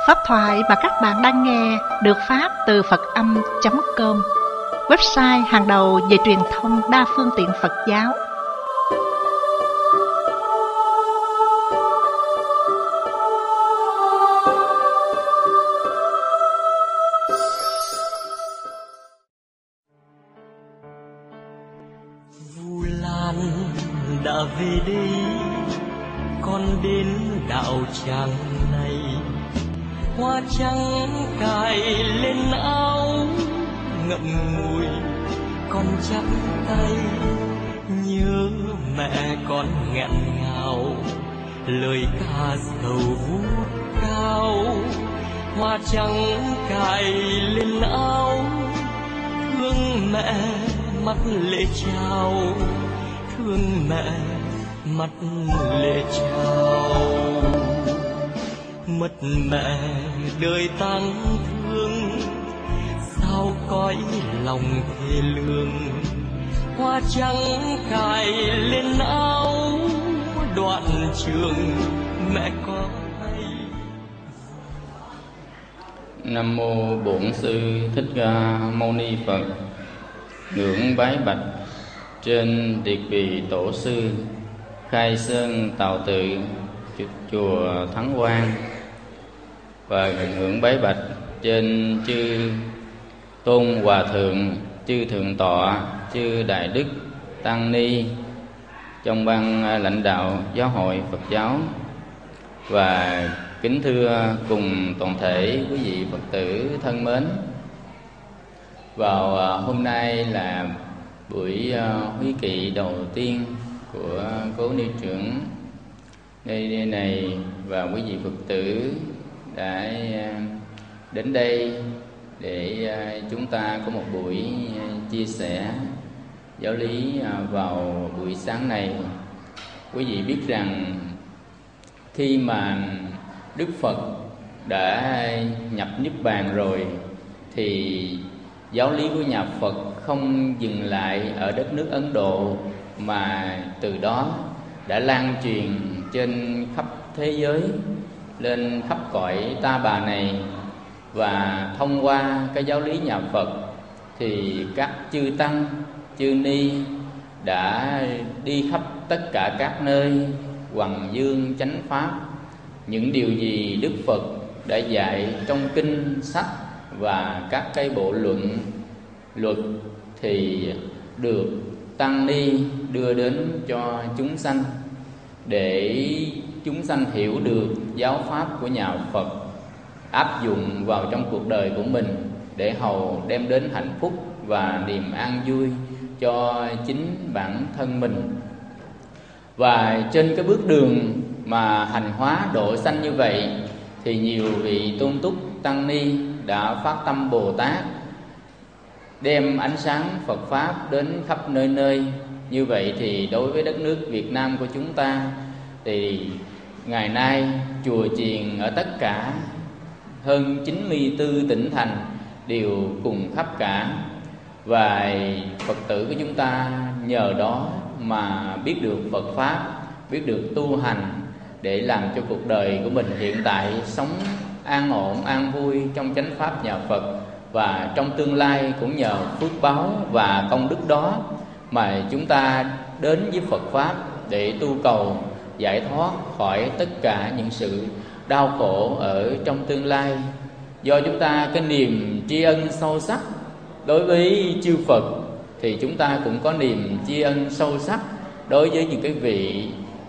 Pháp thoại mà các bạn đang nghe được phát từ Phật-âm.com, website hàng đầu về truyền thông đa phương tiện Phật giáo. Vu Lan đã về đây, con đến đạo tràng này. Hoa trắng cài lên áo ngậm ngùi, con chắp tay nhớ mẹ con nghẹn ngào, lời ca dầu vút cao. Hoa trắng cài lên áo thương mẹ mắt lệ trao, thương mẹ mắt lệ trao. Mất mẹ đời tang thương, sao cõi lòng thê lương. Hoa trắng cài lên áo đoạn trường mẹ có hay. Nam mô Bổn Sư Thích Ca Mâu Ni Phật. Ngưỡng bái bạch trên Tiệt Bì Tổ sư Khai Sơn Tào Tự chùa Thắng Quang, và ngưỡng bái bạch trên chư tôn hòa thượng, chư thượng tọa, chư đại đức tăng ni trong ban lãnh đạo giáo hội Phật giáo, và kính thưa cùng toàn thể quý vị Phật tử thân mến. Vào hôm nay là buổi húy kỵ đầu tiên của cố ni trưởng nơi này, và quý vị Phật tử đã đến đây để chúng ta có một buổi chia sẻ giáo lý vào buổi sáng này. Quý vị biết rằng khi mà Đức Phật đã nhập Niết Bàn rồi thì giáo lý của nhà Phật không dừng lại ở đất nước Ấn Độ, mà từ đó đã lan truyền trên khắp thế giới, lên khắp cõi ta bà này. Và thông qua cái giáo lý nhà Phật thì các chư tăng, chư ni đã đi khắp tất cả các nơi hoằng dương chánh pháp. Những điều gì Đức Phật đã dạy trong kinh sách và các cái bộ luật thì được tăng ni đưa đến cho chúng sanh, để chúng sanh hiểu được giáo pháp của nhà Phật, áp dụng vào trong cuộc đời của mình để hầu đem đến hạnh phúc và niềm an vui cho chính bản thân mình. Và trên cái bước đường mà hành hóa độ sanh như vậy thì nhiều vị tôn túc tăng ni đã phát tâm Bồ Tát, đem ánh sáng Phật pháp đến khắp nơi nơi. Như vậy thì đối với đất nước Việt Nam của chúng ta thì ngày nay chùa chiền ở tất cả hơn 94 tỉnh thành đều cùng khắp cả, và Phật tử của chúng ta nhờ đó mà biết được Phật pháp, biết được tu hành để làm cho cuộc đời của mình hiện tại sống an ổn, an vui trong chánh pháp nhà Phật. Và trong tương lai cũng nhờ phước báo và công đức đó mà chúng ta đến với Phật pháp để tu cầu giải thoát khỏi tất cả những sự đau khổ ở trong tương lai. Do chúng ta cái niềm tri ân sâu sắc đối với chư Phật thì chúng ta cũng có niềm tri ân sâu sắc đối với những cái vị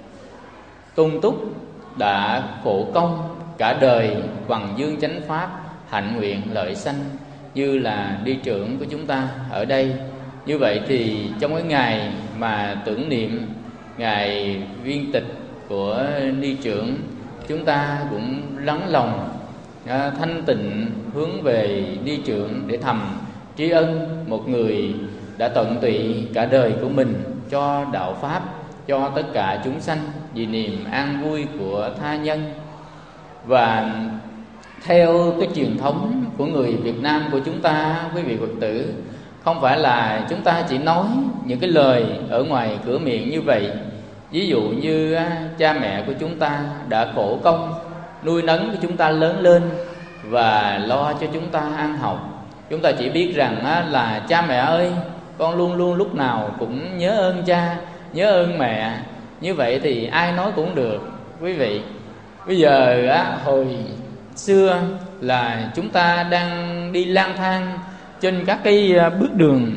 tôn túc đã khổ công cả đời hoằng dương chánh pháp, hạnh nguyện lợi sanh, như là đi trưởng của chúng ta ở đây. Như vậy thì trong cái ngày mà tưởng niệm ngày viên tịch của ni trưởng, chúng ta cũng lắng lòng thanh tịnh hướng về ni trưởng để thầm tri ân một người đã tận tụy cả đời của mình cho đạo pháp, cho tất cả chúng sanh vì niềm an vui của tha nhân. Và theo cái truyền thống của người Việt Nam của chúng ta, quý vị Phật tử, không phải là chúng ta chỉ nói những cái lời ở ngoài cửa miệng như vậy. Ví dụ như cha mẹ của chúng ta đã khổ công nuôi nấng cho chúng ta lớn lên và lo cho chúng ta ăn học. Chúng ta chỉ biết rằng là cha mẹ ơi, con luôn luôn lúc nào cũng nhớ ơn cha, nhớ ơn mẹ. Như vậy thì ai nói cũng được quý vị. Bây giờ hồi xưa là chúng ta đang đi lang thang trên các cái bước đường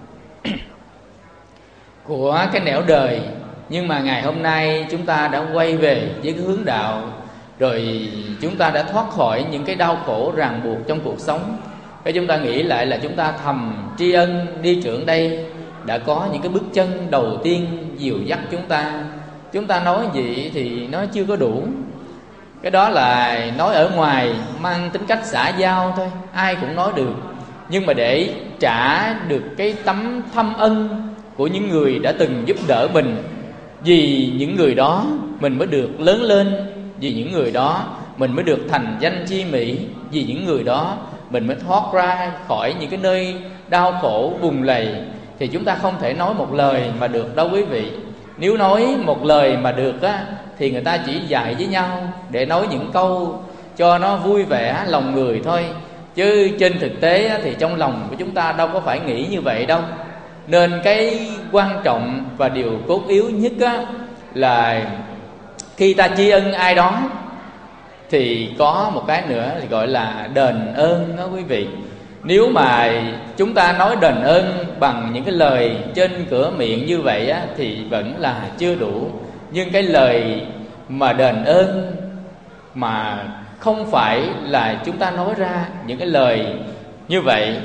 của cái nẻo đời, nhưng mà ngày hôm nay chúng ta đã quay về với cái hướng đạo, rồi chúng ta đã thoát khỏi những cái đau khổ ràng buộc trong cuộc sống. Cái chúng ta nghĩ lại là chúng ta thầm tri ân đi trưởng đây đã có những cái bước chân đầu tiên dìu dắt chúng ta. Chúng ta nói gì thì nó chưa có đủ. Cái đó là nói ở ngoài mang tính cách xã giao thôi, ai cũng nói được. Nhưng mà để trả được cái tấm thâm ân của những người đã từng giúp đỡ mình, vì những người đó mình mới được lớn lên, vì những người đó mình mới được thành danh chi mỹ, vì những người đó mình mới thoát ra khỏi những cái nơi đau khổ bùn lầy, thì chúng ta không thể nói một lời mà được đâu quý vị. Nếu nói một lời mà được thì người ta chỉ dạy với nhau để nói những câu cho nó vui vẻ lòng người thôi, chứ trên thực tế thì trong lòng của chúng ta đâu có phải nghĩ như vậy đâu. Nên cái quan trọng và điều cốt yếu nhất là khi ta tri ân ai đó thì có một cái nữa thì gọi là đền ơn đó quý vị. Nếu mà chúng ta nói đền ơn bằng những cái lời trên cửa miệng như vậy thì vẫn là chưa đủ. Nhưng cái lời mà đền ơn mà không phải là chúng ta nói ra những cái lời như vậy,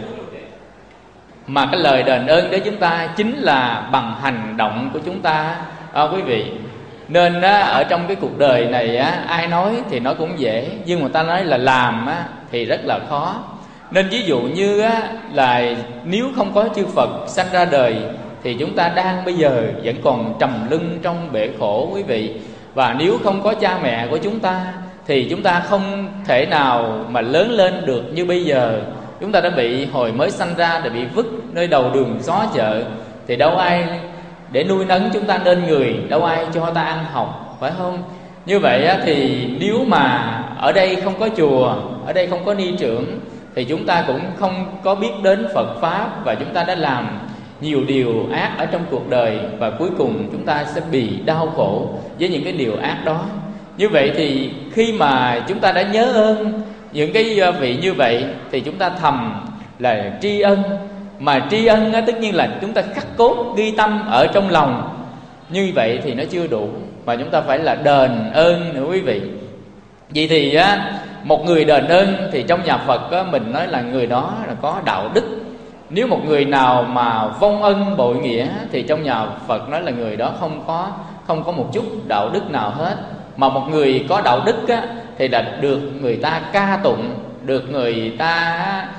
mà cái lời đền ơn đó chúng ta chính là bằng hành động của chúng ta quý vị. Nên ở trong cái cuộc đời này ai nói thì nói cũng dễ, nhưng mà ta nói là làm thì rất là khó. Nên ví dụ như là nếu không có chư Phật sanh ra đời thì chúng ta đang bây giờ vẫn còn trầm lưng trong bể khổ quý vị. Và nếu không có cha mẹ của chúng ta thì chúng ta không thể nào mà lớn lên được như bây giờ. Chúng ta đã bị hồi mới sanh ra đã bị vứt nơi đầu đường xó chợ, thì đâu ai để nuôi nấng chúng ta nên người, đâu ai cho ta ăn học, phải không? Như vậy thì nếu mà ở đây không có chùa, ở đây không có ni trưởng thì chúng ta cũng không có biết đến Phật Pháp, và chúng ta đã làm nhiều điều ác ở trong cuộc đời, và cuối cùng chúng ta sẽ bị đau khổ với những cái điều ác đó. Như vậy thì khi mà chúng ta đã nhớ ơn những cái vị như vậy thì chúng ta thầm là tri ân. Mà tri ân tất nhiên là chúng ta khắc cốt ghi tâm ở trong lòng. Như vậy thì nó chưa đủ, mà chúng ta phải là đền ơn nữa quý vị. Vậy thì một người đền ơn thì trong nhà Phật mình nói là người đó là có đạo đức. Nếu một người nào mà vong ân bội nghĩa thì trong nhà Phật nói là người đó không có một chút đạo đức nào hết. Mà một người có đạo đức thì là được người ta ca tụng, được người ta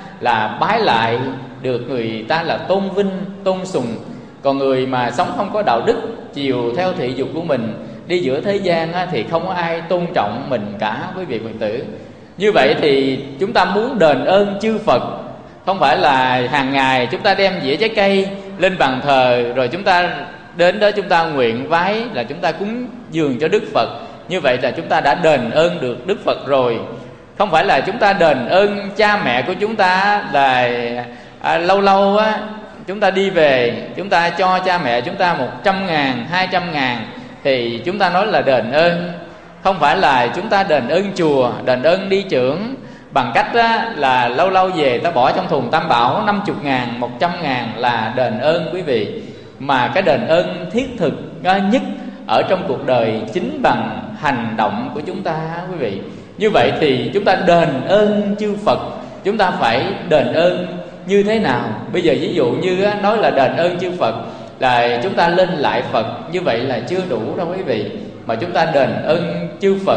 là bái lại, được người ta là tôn vinh, tôn sùng. Còn người mà sống không có đạo đức, chiều theo thị dục của mình, đi giữa thế gian thì không có ai tôn trọng mình cả quý vị Phật tử. Như vậy thì chúng ta muốn đền ơn chư Phật, không phải là hàng ngày chúng ta đem dĩa trái cây lên bàn thờ rồi chúng ta đến đó chúng ta nguyện vái là chúng ta cúng dường cho Đức Phật. Như vậy là chúng ta đã đền ơn được Đức Phật rồi. Không phải là chúng ta đền ơn cha mẹ của chúng ta là lâu lâu chúng ta đi về, chúng ta cho cha mẹ chúng ta 100.000, 200.000 thì chúng ta nói là đền ơn. Không phải là chúng ta đền ơn chùa, đền ơn đi trưởng bằng cách là lâu lâu về ta bỏ trong thùng tam bảo 50.000, 100.000 là đền ơn quý vị. Mà cái đền ơn thiết thực nhất ở trong cuộc đời chính bằng hành động của chúng ta quý vị. Như vậy thì chúng ta đền ơn chư Phật, chúng ta phải đền ơn như thế nào? Bây giờ ví dụ như nói là đền ơn chư Phật là chúng ta lên lại Phật, như vậy là chưa đủ đâu quý vị. Mà chúng ta đền ơn chư Phật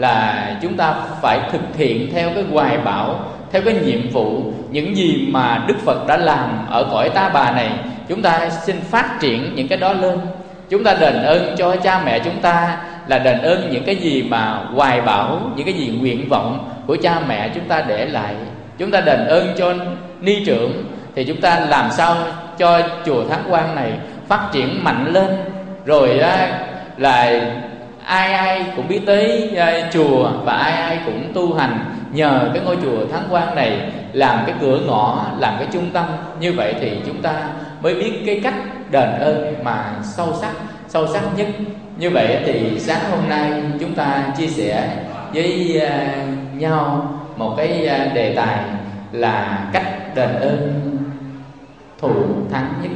là chúng ta phải thực hiện theo cái hoài bão, theo cái nhiệm vụ, những gì mà Đức Phật đã làm ở cõi ta bà này, chúng ta xin phát triển những cái đó lên. Chúng ta đền ơn cho cha mẹ chúng ta là đền ơn những cái gì mà hoài bão, những cái gì nguyện vọng của cha mẹ chúng ta để lại. Chúng ta đền ơn cho ni trưởng thì chúng ta làm sao cho chùa Thắng Quan này phát triển mạnh lên, rồi là ai ai cũng biết tới chùa, và ai ai cũng tu hành nhờ cái ngôi chùa Thắng Quan này làm cái cửa ngõ, làm cái trung tâm. Như vậy thì chúng ta mới biết cái cách đền ơn mà sâu sắc nhất. Như vậy thì sáng hôm nay chúng ta chia sẻ với nhau một cái đề tài là cách đền ơn thù thắng nhất.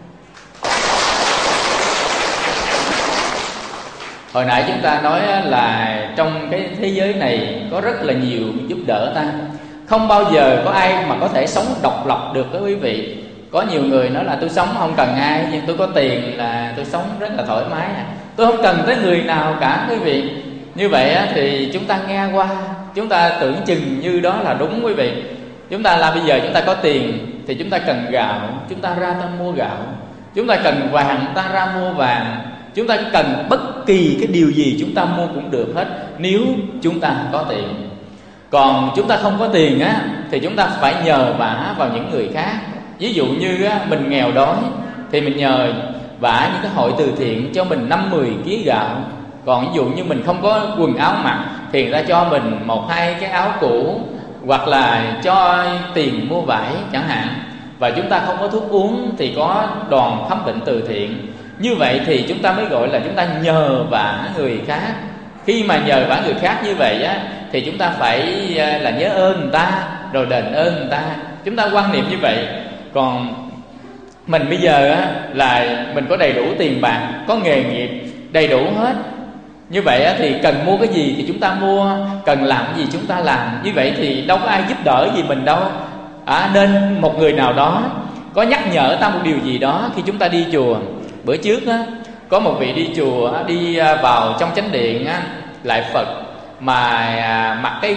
Hồi nãy chúng ta nói là trong cái thế giới này có rất là nhiều giúp đỡ ta. Không bao giờ có ai mà có thể sống độc lập được đó quý vị. Có nhiều người nói là tôi sống không cần ai, nhưng tôi có tiền là tôi sống rất là thoải mái, tôi không cần tới người nào cả quý vị. Như vậy thì chúng ta nghe qua, chúng ta tưởng chừng như đó là đúng quý vị. Chúng ta là bây giờ chúng ta có tiền thì chúng ta cần gạo, chúng ta ra ta mua gạo. Chúng ta cần vàng, ta ra mua vàng. Chúng ta cần bất kỳ cái điều gì chúng ta mua cũng được hết, nếu chúng ta có tiền. Còn chúng ta không có tiền thì chúng ta phải nhờ vả vào những người khác. Ví dụ như mình nghèo đói thì mình nhờ vả những cái hội từ thiện cho mình 5-10 kg gạo. Còn ví dụ như mình không có quần áo mặc thì người ta cho mình 1-2 cái áo cũ, hoặc là cho tiền mua vải chẳng hạn. Và chúng ta không có thuốc uống thì có đoàn khám bệnh từ thiện. Như vậy thì chúng ta mới gọi là chúng ta nhờ vả người khác. Khi mà nhờ vả người khác như vậy thì chúng ta phải là nhớ ơn người ta rồi đền ơn người ta. Chúng ta quan niệm như vậy. Còn mình bây giờ là mình có đầy đủ tiền bạc, có nghề nghiệp đầy đủ hết. Như vậy thì cần mua cái gì thì chúng ta mua, cần làm cái gì chúng ta làm. Như vậy thì đâu có ai giúp đỡ gì mình đâu. Nên một người nào đó có nhắc nhở ta một điều gì đó khi chúng ta đi chùa. Bữa trước có một vị đi chùa, đi vào trong chánh điện lại Phật mà mặc cái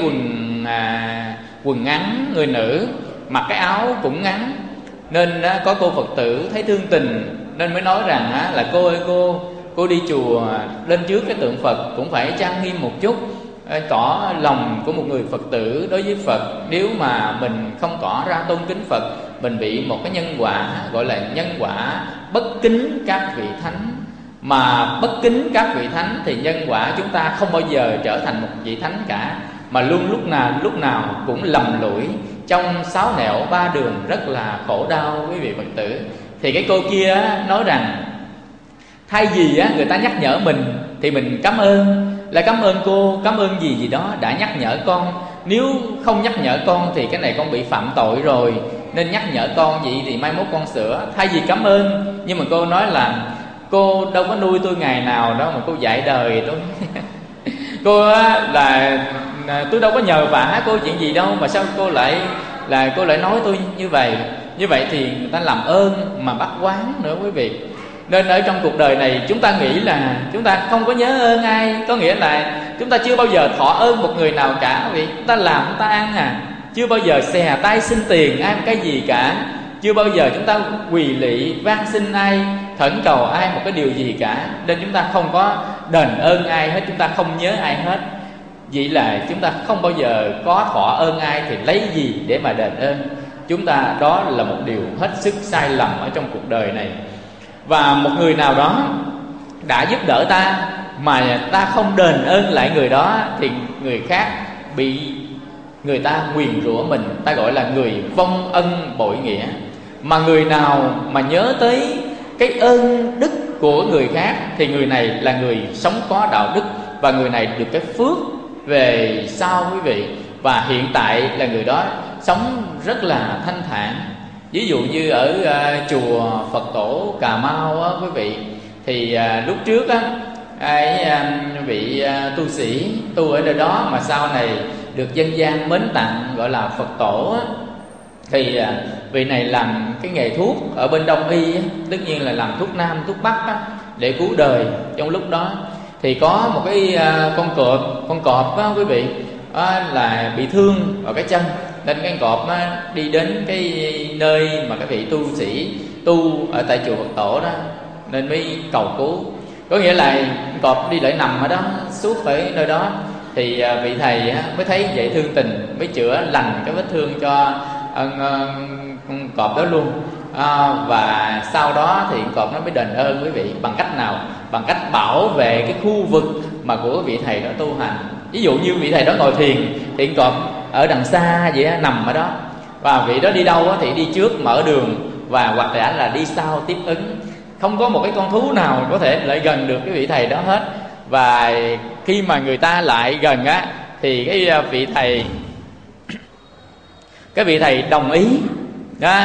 quần ngắn, người nữ mặc cái áo cũng ngắn. Nên có cô Phật tử thấy thương tình nên mới nói rằng là cô ơi cô đi chùa lên trước cái tượng Phật cũng phải trang nghiêm một chút, tỏ lòng của một người Phật tử đối với Phật. Nếu mà mình không tỏ ra tôn kính Phật, mình bị một cái nhân quả gọi là nhân quả bất kính các vị thánh. Mà bất kính các vị thánh thì nhân quả chúng ta không bao giờ trở thành một vị thánh cả, mà luôn lúc nào cũng lầm lũi trong sáu nẻo ba đường, rất là khổ đau quý vị Phật tử. Thì cái cô kia nói rằng thay vì người ta nhắc nhở mình thì mình cảm ơn, là cảm ơn cô, cảm ơn gì đó đã nhắc nhở con. Nếu không nhắc nhở con thì cái này con bị phạm tội rồi, nên nhắc nhở con vậy thì mai mốt con sửa. Thay vì cảm ơn, nhưng mà cô nói là cô đâu có nuôi tôi ngày nào đâu mà cô dạy đời tôi. Cô là tôi đâu có nhờ vả cô chuyện gì đâu, mà sao cô lại nói tôi như vậy. Như vậy thì người ta làm ơn mà bắt quán nữa quý vị. Nên ở trong cuộc đời này chúng ta nghĩ là chúng ta không có nhớ ơn ai, có nghĩa là chúng ta chưa bao giờ thọ ơn một người nào cả. Vì chúng ta làm chúng ta ăn chưa bao giờ xè tay xin tiền ai một cái gì cả. Chưa bao giờ chúng ta quỳ lị van xin ai, thỉnh cầu ai một cái điều gì cả. Nên chúng ta không có đền ơn ai hết, chúng ta không nhớ ai hết. Vậy là chúng ta không bao giờ có thọ ơn ai thì lấy gì để mà đền ơn. Chúng ta đó là một điều hết sức sai lầm ở trong cuộc đời này. Và một người nào đó đã giúp đỡ ta mà ta không đền ơn lại người đó thì người khác bị người ta nguyền rủa mình, ta gọi là người vong ân bội nghĩa. Mà người nào mà nhớ tới cái ơn đức của người khác thì người này là người sống có đạo đức, và người này được cái phước về sau quý vị. Và hiện tại là người đó sống rất là thanh thản. Ví dụ như ở chùa Phật Tổ Cà Mau quý vị, thì lúc trước vị tu sĩ tu ở nơi đó mà sau này được dân gian mến tặng gọi là Phật Tổ thì vị này làm cái nghề thuốc ở bên Đông y, tất nhiên là làm thuốc Nam thuốc Bắc để cứu đời. Trong lúc đó thì có một cái con cọp quý vị là bị thương vào cái chân, nên cái cọp đi đến cái nơi mà cái vị tu sĩ tu ở tại chùa Phật Tổ đó, nên mới cầu cứu. Có nghĩa là cọp đi lại nằm ở đó suốt ở nơi đó, thì vị thầy mới thấy vậy thương tình, mới chữa lành cái vết thương cho con cọp đó luôn. Và sau đó thì cọp nó mới đền ơn quý vị. Bằng cách nào? Bằng cách bảo vệ cái khu vực mà của vị thầy đó tu hành. Ví dụ như vị thầy đó ngồi thiền, thiện cọp ở đằng xa vậy á, nằm ở đó, và vị đó đi đâu á thì đi trước mở đường, và hoặc là đi sau tiếp ứng. Không có một cái con thú nào có thể lại gần được cái vị thầy đó hết. Và khi mà người ta lại gần á thì cái vị thầy đồng ý đó,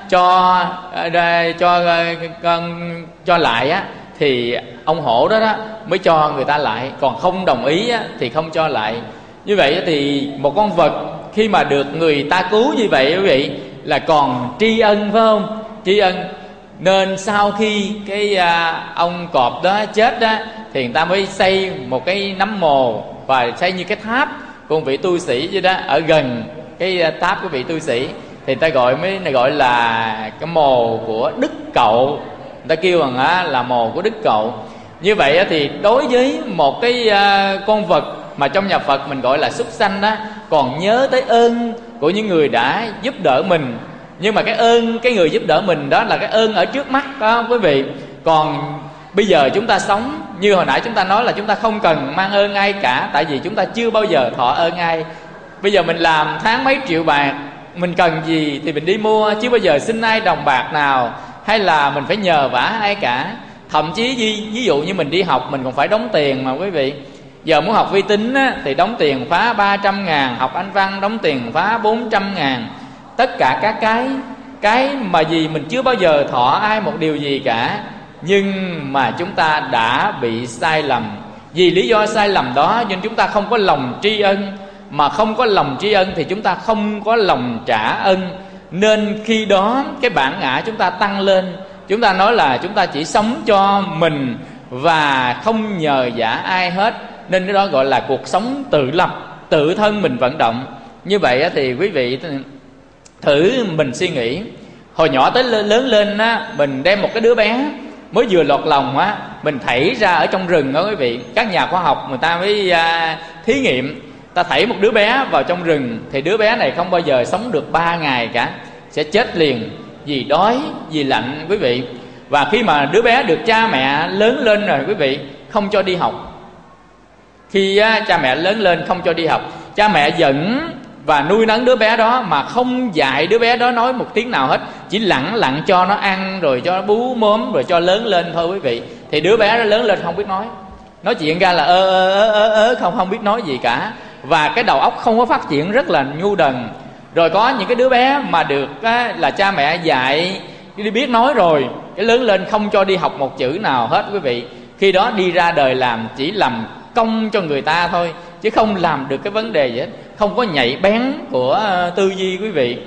cho lại á, thì ông hổ đó mới cho người ta lại, còn không đồng ý á, thì không cho lại. Như vậy thì một con vật khi mà được người ta cứu như vậy quý vị là còn tri ân, phải không? Tri ân. Nên sau khi cái ông cọp đó chết đó thì người ta mới xây một cái nấm mồ và xây như cái tháp của vị tu sĩ vậy đó, ở gần cái tháp của vị tu sĩ, thì người ta gọi là cái mồ của Đức Cậu. Người ta kêu rằng là mồ của Đức Cậu. Như vậy thì đối với một cái con vật mà trong nhà Phật mình gọi là súc sanh đó, còn nhớ tới ơn của những người đã giúp đỡ mình. Nhưng mà cái ơn cái người giúp đỡ mình đó là cái ơn ở trước mắt, đó quý vị. Còn bây giờ chúng ta sống như hồi nãy chúng ta nói là chúng ta không cần mang ơn ai cả, tại vì chúng ta chưa bao giờ thọ ơn ai. Bây giờ mình làm tháng mấy triệu bạc, mình cần gì thì mình đi mua, chứ bao giờ xin ai đồng bạc nào, hay là mình phải nhờ vả ai cả. Thậm chí ví dụ như mình đi học mình còn phải đóng tiền mà quý vị. Giờ muốn học vi tính á, thì đóng tiền phá 300.000, học Anh văn đóng tiền phá 400.000. Tất cả các cái mà gì mình chưa bao giờ thọ ai một điều gì cả, nhưng mà chúng ta đã bị sai lầm. Vì lý do sai lầm đó nên chúng ta không có lòng tri ân. Mà không có lòng tri ân thì chúng ta không có lòng trả ân. Nên khi đó cái bản ngã chúng ta tăng lên. Chúng ta nói là chúng ta chỉ sống cho mình và không nhờ vả ai hết. Nên cái đó gọi là cuộc sống tự lập, tự thân mình vận động. Như vậy thì quý vị thử mình suy nghĩ, hồi nhỏ tới lớn lên á, mình đem một cái đứa bé mới vừa lọt lòng á, mình thảy ra ở trong rừng đó quý vị. Các nhà khoa học người ta mới thí nghiệm, ta thảy một đứa bé vào trong rừng thì đứa bé này không bao giờ sống được 3 ngày cả, sẽ chết liền vì đói, vì lạnh quý vị. Và khi mà đứa bé được cha mẹ lớn lên rồi quý vị, không cho đi học. Khi cha mẹ lớn lên không cho đi học, cha mẹ dẫn và nuôi nấng đứa bé đó mà không dạy đứa bé đó nói một tiếng nào hết, chỉ lặng lặng cho nó ăn rồi cho nó bú mớm rồi cho lớn lên thôi quý vị. Thì đứa bé đó lớn lên không biết nói chuyện ra là không biết nói gì cả. Và cái đầu óc không có phát triển, rất là ngu đần. Rồi có những cái đứa bé mà được là cha mẹ dạy đi biết nói rồi, cái lớn lên không cho đi học một chữ nào hết quý vị. Khi đó đi ra đời làm chỉ làm công cho người ta thôi, chứ không làm được cái vấn đề gì hết, không có nhạy bén của tư duy quý vị.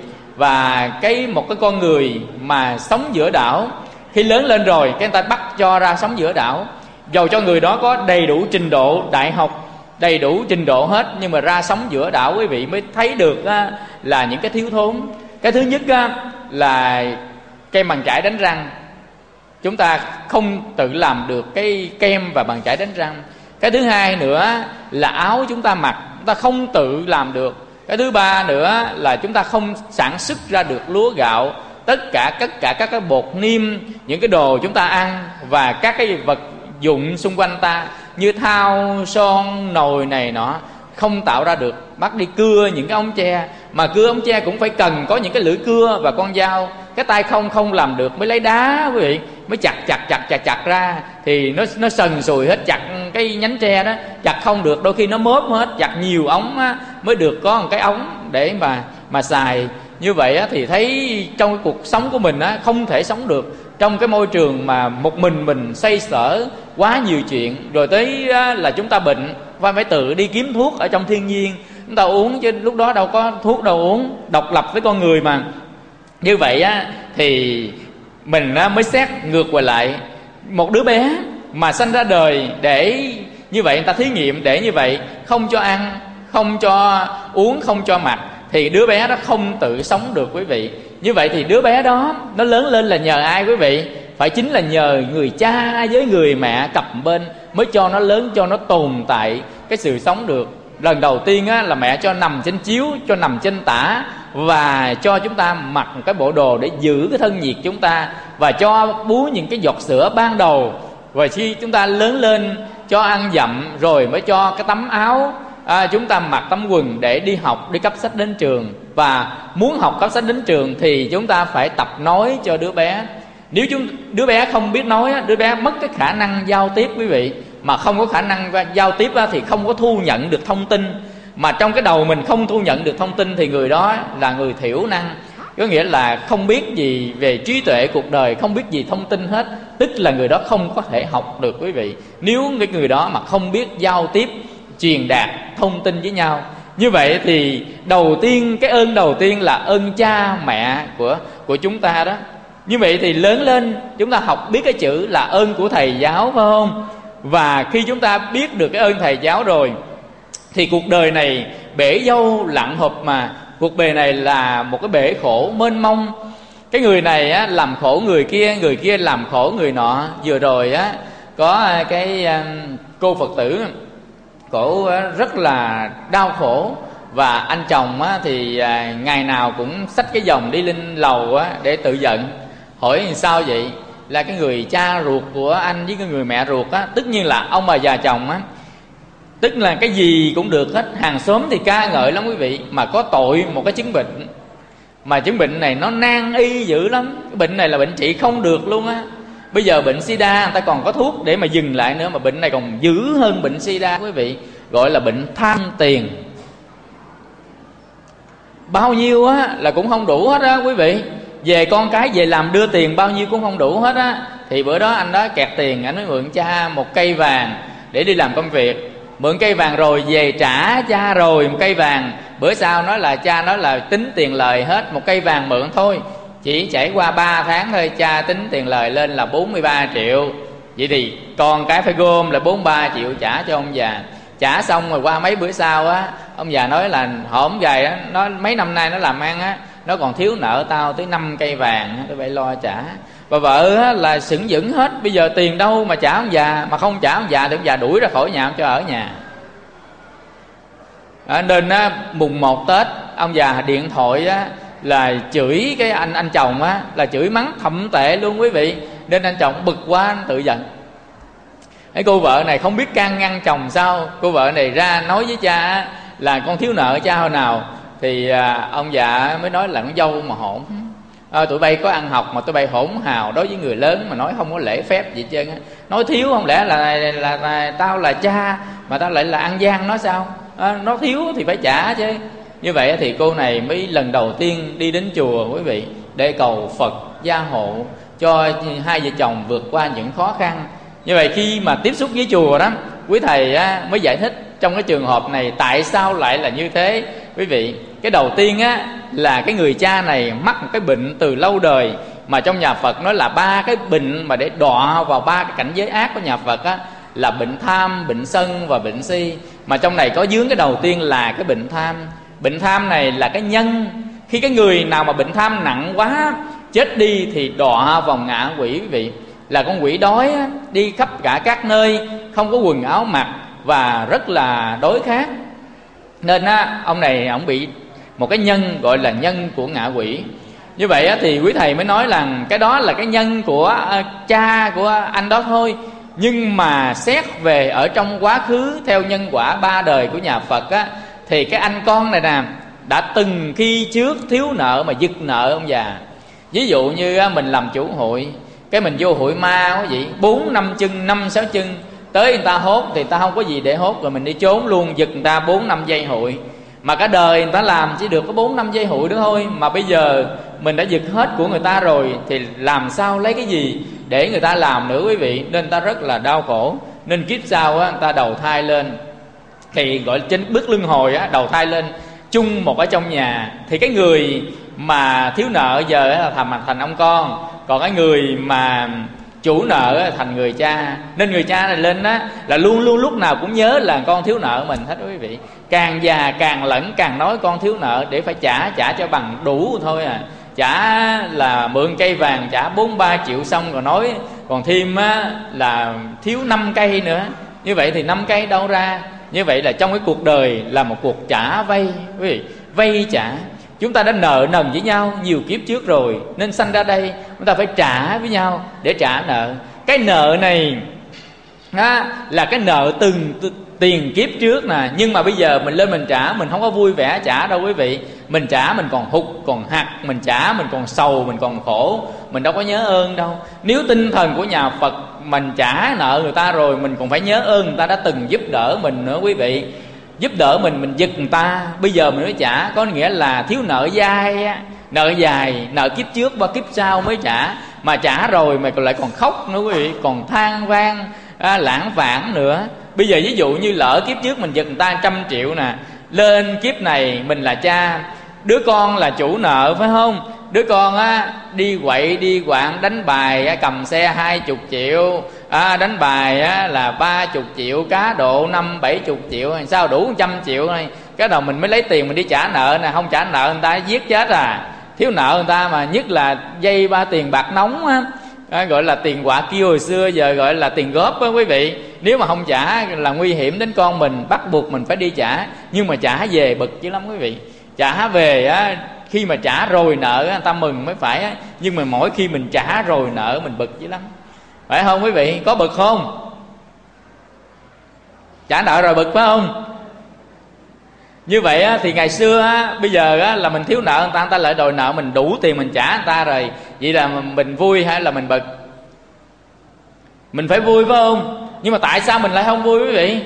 Và một cái con người mà sống giữa đảo, khi lớn lên rồi cái người ta bắt cho ra sống giữa đảo, dầu cho người đó có đầy đủ trình độ đại học, đầy đủ trình độ hết, nhưng mà ra sống giữa đảo quý vị mới thấy được là những cái thiếu thốn. Cái thứ nhất là kem bàn chải đánh răng, chúng ta không tự làm được cái kem và bàn chải đánh răng. Cái thứ hai nữa là áo chúng ta mặc, chúng ta không tự làm được. Cái thứ ba nữa là chúng ta không sản xuất ra được lúa gạo. Tất cả các cái bột niêm, những cái đồ chúng ta ăn và các cái vật dụng xung quanh ta như thau, son, nồi này nọ không tạo ra được. Bắt đi cưa những cái ống tre, mà cưa ống tre cũng phải cần có những cái lưỡi cưa và con dao. Cái tay không làm được, mới lấy đá quý vị, mới chặt ra thì nó sần sùi hết. Chặt cái nhánh tre đó chặt không được, đôi khi nó mớp hết. Chặt nhiều ống mới được có một cái ống để mà xài. Như vậy thì thấy trong cái cuộc sống của mình không thể sống được trong cái môi trường mà một mình xoay sở quá nhiều chuyện. Rồi tới là chúng ta bệnh phải tự đi kiếm thuốc ở trong thiên nhiên chúng ta uống, chứ lúc đó đâu có thuốc đâu uống, độc lập với con người mà. Như vậy thì mình mới xét ngược về lại. Một đứa bé mà sanh ra đời để như vậy, người ta thí nghiệm để như vậy, không cho ăn, không cho uống, không cho mặc, thì đứa bé đó không tự sống được quý vị. Như vậy thì đứa bé đó nó lớn lên là nhờ ai quý vị? Phải chính là nhờ người cha với người mẹ cặp bên mới cho nó lớn, cho nó tồn tại cái sự sống được. Lần đầu tiên là mẹ cho nằm trên chiếu, cho nằm trên tả, và cho chúng ta mặc một cái bộ đồ để giữ cái thân nhiệt chúng ta, và cho bú những cái giọt sữa ban đầu. Và khi chúng ta lớn lên cho ăn dặm, rồi mới cho cái tấm áo, chúng ta mặc tấm quần để đi học, đi cấp sách đến trường. Và muốn học cấp sách đến trường thì chúng ta phải tập nói cho đứa bé. Nếu đứa bé không biết nói, đứa bé mất cái khả năng giao tiếp quý vị. Mà không có khả năng giao tiếp thì không có thu nhận được thông tin. Mà trong cái đầu mình không thu nhận được thông tin thì người đó là người thiểu năng, có nghĩa là không biết gì về trí tuệ cuộc đời, không biết gì thông tin hết. Tức là người đó không có thể học được quý vị. Nếu cái người đó mà không biết giao tiếp, truyền đạt thông tin với nhau. Như vậy thì đầu tiên, cái ơn đầu tiên là ơn cha mẹ của chúng ta đó. Như vậy thì lớn lên chúng ta học biết cái chữ là ơn của thầy giáo, phải không? Và khi chúng ta biết được cái ơn thầy giáo rồi thì cuộc đời này bể dâu lặng hộp mà. Cuộc đời này là một cái bể khổ mênh mông. Cái người này làm khổ người kia làm khổ người nọ. Vừa rồi có cái cô Phật tử, cổ rất là đau khổ. Và anh chồng thì ngày nào cũng xách cái vòng đi lên lầu để tự giận. Hỏi sao vậy? Là cái người cha ruột của anh với cái người mẹ ruột tất nhiên là ông bà già chồng tức là cái gì cũng được hết. Hàng xóm thì ca ngợi lắm quý vị. Mà có tội một cái chứng bệnh, mà chứng bệnh này nó nan y dữ lắm. Cái bệnh này là bệnh trị không được luôn á. Bây giờ bệnh sida người ta còn có thuốc để mà dừng lại nữa, mà bệnh này còn dữ hơn bệnh sida quý vị. Gọi là bệnh tham tiền. Bao nhiêu là cũng không đủ hết á quý vị. Về con cái về làm đưa tiền bao nhiêu cũng không đủ hết á. Thì bữa đó anh đó kẹt tiền, anh mới mượn cha một cây vàng để đi làm công việc. Mượn cây vàng rồi về trả cha rồi một cây vàng. Bữa sau nói là cha nói là tính tiền lời hết. Một cây vàng mượn thôi, chỉ trải qua 3 tháng thôi, cha tính tiền lời lên là 43 triệu. Vậy thì con cái phải gom là 43 triệu trả cho ông già. Trả xong rồi qua mấy bữa sau ông già nói là hổm gầy nó mấy năm nay nó làm ăn nó còn thiếu nợ tao tới 5 cây vàng, tôi phải lo trả. Và vợ là sững dững hết. Bây giờ tiền đâu mà trả ông già? Mà không trả ông già thì ông già đuổi ra khỏi nhà, không cho ở nhà. Nên mùng 1 Tết ông già điện thoại là chửi cái anh chồng là chửi mắng thậm tệ luôn quý vị. Nên anh chồng bực quá, anh tự giận. Cái cô vợ này không biết can ngăn chồng sao. Cô vợ này ra nói với cha là con thiếu nợ cha hồi nào. Thì ông già mới nói là con dâu mà hỗn. Tụi bay có ăn học mà tụi bay hỗn hào đối với người lớn mà nói không có lễ phép gì hết trơn. Nói thiếu không lẽ là tao là cha mà tao lại là ăn gian nó sao? Nó thiếu thì phải trả chứ. Như vậy thì cô này mới lần đầu tiên đi đến chùa quý vị, để cầu Phật gia hộ cho hai vợ chồng vượt qua những khó khăn. Như vậy khi mà tiếp xúc với chùa đó, quý thầy mới giải thích trong cái trường hợp này tại sao lại là như thế. Quý vị, cái đầu tiên là cái người cha này mắc một cái bệnh từ lâu đời, mà trong nhà Phật nói là 3 cái bệnh mà để đọa vào 3 cái cảnh giới ác của nhà Phật là bệnh tham, bệnh sân và bệnh si. Mà trong này có dướng cái đầu tiên là cái bệnh tham. Bệnh tham này là cái nhân. Khi cái người nào mà bệnh tham nặng quá chết đi thì đọa vào ngạ quỷ quý vị. Là con quỷ đói đi khắp cả các nơi, không có quần áo mặc và rất là đói khát. Nên ông này ông bị một cái nhân gọi là nhân của ngạ quỷ. Như vậy thì quý thầy mới nói là cái đó là cái nhân của cha của anh đó thôi. Nhưng mà xét về ở trong quá khứ theo nhân quả 3 đời của nhà Phật thì cái anh con này nè đã từng khi trước thiếu nợ mà giật nợ ông già. Ví dụ như mình làm chủ hội, cái mình vô hội ma quý vị, 4 5 chân 5 6 chân, tới người ta hốt thì người ta không có gì để hốt, rồi mình đi trốn luôn, giật người ta 4 5 giây hội. Mà cả đời người ta làm chỉ được có 4 5 giây hội đó thôi. Mà bây giờ mình đã giật hết của người ta rồi thì làm sao lấy cái gì để người ta làm nữa quý vị. Nên người ta rất là đau khổ. Nên kiếp sau người ta đầu thai lên, thì gọi trên bước luân hồi đầu thai lên chung một ở trong nhà. Thì cái người mà thiếu nợ giờ là thành ông con, còn cái người mà chủ nợ thành người cha. Nên người cha này lên là luôn luôn lúc nào cũng nhớ là con thiếu nợ mình hết quý vị. Càng già càng lẫn càng nói con thiếu nợ để phải trả cho bằng đủ thôi Trả là mượn cây vàng trả 43 triệu xong rồi nói còn thêm là thiếu 5 cây nữa. Như vậy thì 5 cây đâu ra. Như vậy là trong cái cuộc đời là một cuộc trả vay quý vị, vay trả. Chúng ta đã nợ nần với nhau nhiều kiếp trước rồi, nên sanh ra đây chúng ta phải trả với nhau để trả nợ. Cái nợ này là cái nợ từng tiền kiếp trước nè. Nhưng mà bây giờ mình lên mình trả, mình không có vui vẻ trả đâu quý vị. Mình trả mình còn hụt còn hạt, mình trả mình còn sầu, mình còn khổ, mình đâu có nhớ ơn đâu. Nếu tinh thần của nhà Phật mình trả nợ người ta rồi, mình còn phải nhớ ơn người ta đã từng giúp đỡ mình nữa quý vị. Giúp đỡ mình giật người ta, bây giờ mình mới trả, có nghĩa là thiếu nợ dai á. Nợ dài, nợ kiếp trước qua kiếp sau mới trả. Mà trả rồi mà lại còn khóc nữa quý vị, còn than vang lãng vãng nữa. Bây giờ ví dụ như lỡ kiếp trước mình giật người ta 100 triệu nè, lên kiếp này mình là cha, đứa con là chủ nợ phải không? Đứa con đi quậy đi quạng đánh bài cầm xe 20 triệu, đánh bài là 30 triệu, cá độ 50-70 triệu, sao đủ 100 triệu này. Cái đầu mình mới lấy tiền mình đi trả nợ nè, không trả nợ người ta giết chết thiếu nợ người ta. Mà nhất là dây ba tiền bạc nóng gọi là tiền quạ kêu hồi xưa, giờ gọi là tiền góp quý vị. Nếu mà không trả là nguy hiểm đến con mình, bắt buộc mình phải đi trả. Nhưng mà trả về bực dữ lắm quý vị. Trả về khi mà trả rồi nợ người ta mừng mới phải nhưng mà mỗi khi mình trả rồi nợ mình bực dữ lắm, phải không quý vị? Có bực không? Trả nợ rồi bực phải không? Như vậy thì ngày xưa bây giờ là mình thiếu nợ người ta lại đòi nợ mình, đủ tiền mình trả người ta rồi, vậy là mình vui hay là mình bực? Mình phải vui phải không? Nhưng mà tại sao mình lại không vui quý vị?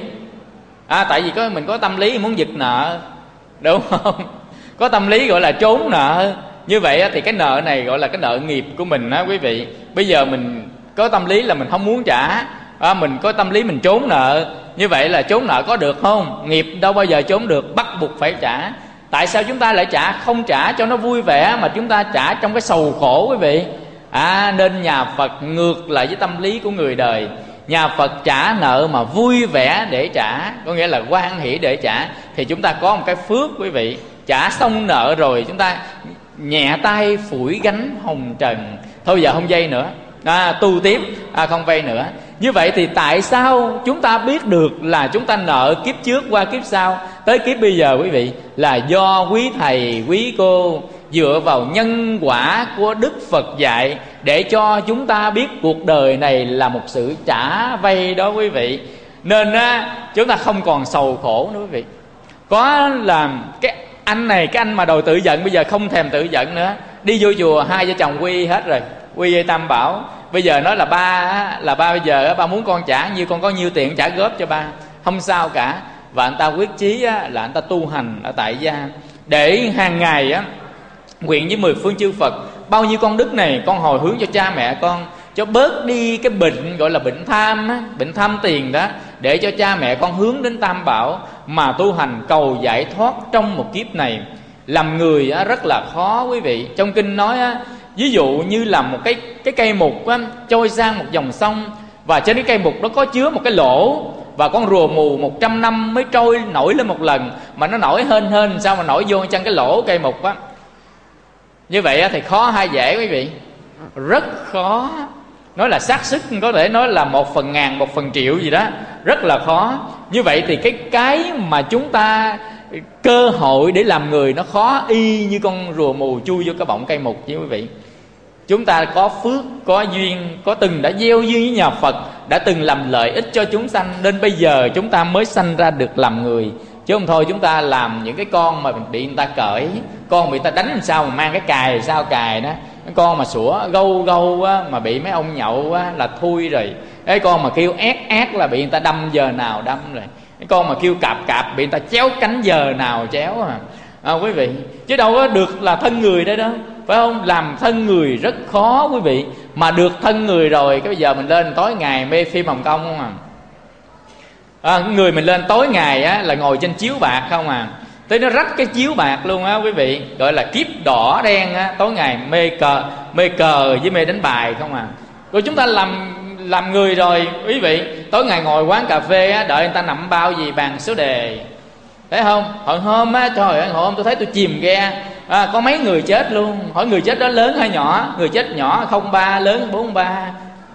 Tại vì mình có tâm lý muốn giật nợ, đúng không? Có tâm lý gọi là trốn nợ. Như vậy thì cái nợ này gọi là cái nợ nghiệp của mình quý vị. Bây giờ mình có tâm lý là mình không muốn trả, mình có tâm lý mình trốn nợ. Như vậy là trốn nợ có được không? Nghiệp đâu bao giờ trốn được, bắt buộc phải trả. Tại sao chúng ta lại trả? Không trả cho nó vui vẻ mà chúng ta trả trong cái sầu khổ quý vị. Nên nhà Phật ngược lại với tâm lý của người đời. Nhà Phật trả nợ mà vui vẻ để trả, có nghĩa là hoan hỷ để trả, thì chúng ta có một cái phước quý vị. Trả xong nợ rồi chúng ta nhẹ tay phủi gánh hồng trần, thôi giờ không vay nữa, tu tiếp, không vay nữa. Như vậy thì tại sao chúng ta biết được là chúng ta nợ kiếp trước qua kiếp sau tới kiếp bây giờ quý vị? Là do quý thầy quý cô dựa vào nhân quả của Đức Phật dạy để cho chúng ta biết cuộc đời này là một sự trả vay đó quý vị. Nên chúng ta không còn sầu khổ nữa quý vị. Có làm cái anh này, cái anh mà đòi tự giận bây giờ không thèm tự giận nữa. Đi vô chùa hai vợ chồng quy hết rồi, quy về Tam Bảo. Bây giờ nói là ba bây giờ ba muốn con trả như con có nhiêu tiền trả góp cho ba, không sao cả. Và anh ta quyết chí là anh ta tu hành ở tại gia, để hàng ngày nguyện với 10 phương chư Phật, bao nhiêu công đức này con hồi hướng cho cha mẹ con, cho bớt đi cái bệnh gọi là bệnh tham bệnh tham tiền đó, để cho cha mẹ con hướng đến Tam Bảo mà tu hành cầu giải thoát trong một kiếp này. Làm người rất là khó quý vị. Trong kinh nói ví dụ như là một cái cây mục trôi sang một dòng sông, và trên cái cây mục đó có chứa một cái lỗ, và con rùa mù 100 năm mới trôi nổi lên một lần, mà nó nổi hên sao mà nổi vô trong cái lỗ cây mục á. Như vậy thì khó hay dễ quý vị? Rất khó. Nói là xác suất có thể nói là 1/1000, 1/1000 gì đó, rất là khó. Như vậy thì cái mà chúng ta cơ hội để làm người nó khó y như con rùa mù chui vô cái bọng cây mục chứ quý vị. Chúng ta có phước, có duyên, có từng đã gieo duyên với nhà Phật, đã từng làm lợi ích cho chúng sanh, nên bây giờ chúng ta mới sanh ra được làm người. Chứ không thôi chúng ta làm những cái con mà bị người ta cởi, con bị người ta đánh làm sao mà mang cái cài sao cài đó, cái con mà sủa gâu á, mà bị mấy ông nhậu á, là thui rồi. Cái con mà kêu ét là bị người ta đâm giờ nào đâm rồi. Cái con mà kêu cạp bị người ta chéo cánh giờ nào chéo quý vị. Chứ đâu có được là thân người đây đó, phải không? Làm thân người rất khó quý vị. Mà được thân người rồi, cái bây giờ mình lên tối ngày mê phim Hồng Kông không người mình lên tối ngày là ngồi trên chiếu bạc không tới nó rách cái chiếu bạc luôn quý vị. Gọi là kiếp đỏ đen tối ngày mê cờ với mê đánh bài không Rồi chúng ta làm người rồi quý vị, tối ngày ngồi quán cà phê đợi người ta nặm bao gì bàn số đề, thấy không? Hồi hôm trời ơi, hồi hôm tôi thấy tôi chìm ghe có mấy người chết luôn. Hỏi người chết đó lớn hay nhỏ? Người chết nhỏ 03, lớn 43.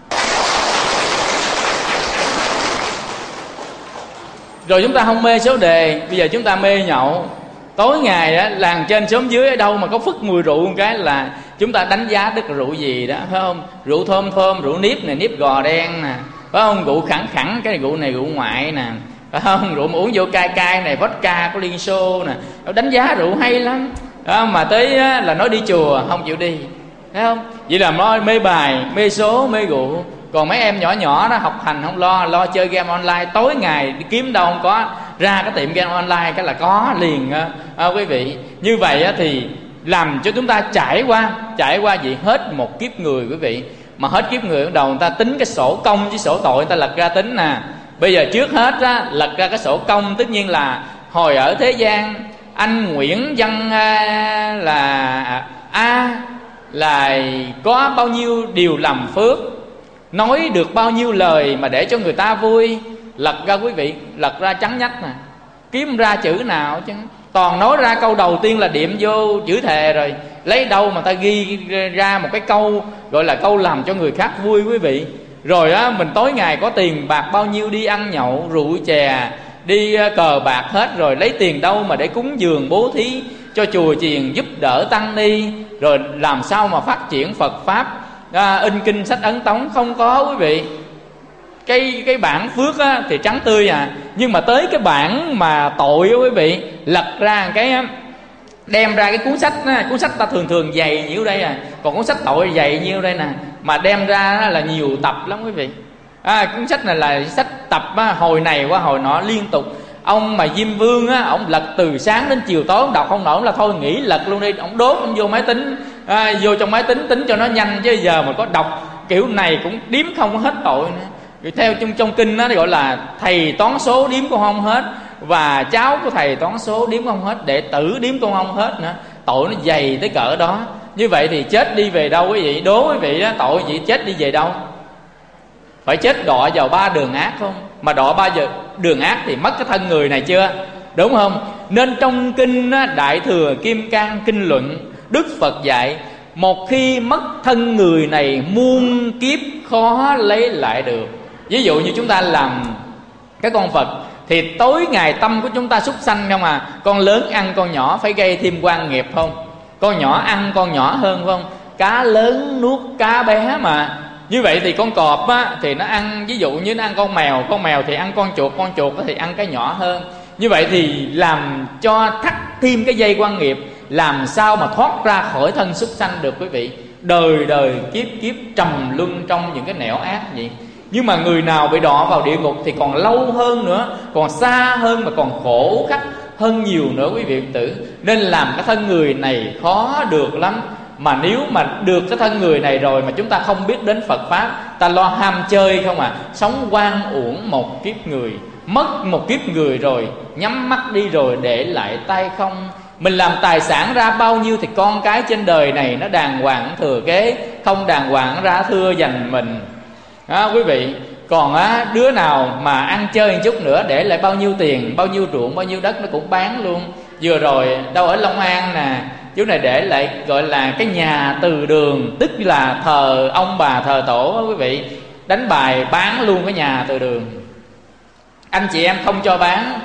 Rồi chúng ta không mê số đề, bây giờ chúng ta mê nhậu. Tối ngày làng trên xóm dưới ở đâu mà có phất mùi rượu một cái là chúng ta đánh giá đức rượu gì đó, phải không? Rượu thơm, rượu nếp này, nếp gò đen nè, phải không? Rượu khẳng khẳng, cái rượu này rượu ngoại nè, phải không? Rượu mà uống vô cay cay này, vodka có Liên Xô nè, đánh giá rượu hay lắm, mà tới là nói đi chùa không chịu đi, thấy không? Vậy là nói mê bài, mê số, mê rượu. Còn mấy em nhỏ nhỏ đó học hành không lo chơi game online, tối ngày đi kiếm đâu không có, ra cái tiệm game online cái là có liền quý vị. Như vậy thì làm cho chúng ta trải qua gì hết một kiếp người quý vị. Mà hết kiếp người bắt đầu người ta tính cái sổ công với sổ tội, người ta lật ra tính nè. Bây giờ trước hết á, lật ra cái sổ công, tất nhiên là hồi ở thế gian anh Nguyễn Văn là có bao nhiêu điều làm phước, nói được bao nhiêu lời mà để cho người ta vui. Lật ra quý vị, lật ra trắng nhách nè, kiếm ra chữ nào chứ. Toàn nói ra câu đầu tiên là điểm vô chữ thề rồi, lấy đâu mà ta ghi ra một cái câu gọi là câu làm cho người khác vui quý vị. Rồi á, mình tối ngày có tiền bạc bao nhiêu đi ăn nhậu rượu chè, đi cờ bạc hết rồi, lấy tiền đâu mà để cúng dường bố thí cho chùa chiền, giúp đỡ tăng ni, rồi làm sao mà phát triển Phật pháp, in kinh sách ấn tống. Không có quý vị. Cái bản phước á, thì trắng tươi nhưng mà tới cái bản mà tội quý vị, lật ra cái đem ra cái cuốn sách ta thường dày nhiêu đây còn cuốn sách tội dày nhiêu đây nè, mà đem ra là nhiều tập lắm quý vị. Cuốn sách này là sách tập hồi này qua hồi nọ liên tục. Ông mà Diêm Vương á, ông lật từ sáng đến chiều tối, ông đọc không nổi là thôi nghỉ lật luôn đi, ông đốt ông vô máy tính, vô trong máy tính tính cho nó nhanh, chứ giờ mà có đọc kiểu này cũng điếm không có hết tội nữa. Rồi theo trong kinh nó gọi là thầy toán số điếm cũng không hết, và cháu của thầy toán số điếm không hết, đệ tử điếm cũng không hết nữa. Tội nó dày tới cỡ đó. Như vậy thì chết đi về đâu quý vị? Đố quý vị đó, tội gì chết đi về đâu? Phải chết đọa vào 3 đường ác không? Mà đọa 3 đường ác thì mất cái thân người này chưa? Đúng không? Nên trong kinh Đại Thừa Kim Cang Kinh Luận, Đức Phật dạy một khi mất thân người này muôn kiếp khó lấy lại được. Ví dụ như chúng ta làm cái con Phật thì tối ngày tâm của chúng ta súc sanh không con lớn ăn con nhỏ phải gây thêm oan nghiệp không? Con nhỏ ăn con nhỏ hơn không? Cá lớn nuốt cá bé mà. Như vậy thì con cọp thì nó ăn, ví dụ như nó ăn con mèo thì ăn con chuột thì ăn cái nhỏ hơn. Như vậy thì làm cho thắt thêm cái dây oan nghiệp, làm sao mà thoát ra khỏi thân súc sanh được quý vị? Đời đời kiếp kiếp trầm luân trong những cái nẻo ác vậy. Nhưng mà người nào bị đọa vào địa ngục thì còn lâu hơn nữa, còn xa hơn, mà còn khổ khắc hơn nhiều nữa quý vị tử. Nên làm cái thân người này khó được lắm. Mà nếu mà được cái thân người này rồi mà chúng ta không biết đến Phật pháp, ta lo ham chơi không sống oan uổng một kiếp người. Mất một kiếp người rồi, nhắm mắt đi rồi để lại tay không. Mình làm tài sản ra bao nhiêu thì con cái trên đời này nó đàng hoàng thừa kế, không đàng hoàng ra thưa dành mình quý vị. Còn đứa nào mà ăn chơi một chút nữa để lại bao nhiêu tiền, bao nhiêu ruộng, bao nhiêu đất nó cũng bán luôn. Vừa rồi đâu ở Long An nè, chú này để lại gọi là cái nhà từ đường, tức là thờ ông bà thờ tổ quý vị. Đánh bài bán luôn cái nhà từ đường. Anh chị em không cho bán,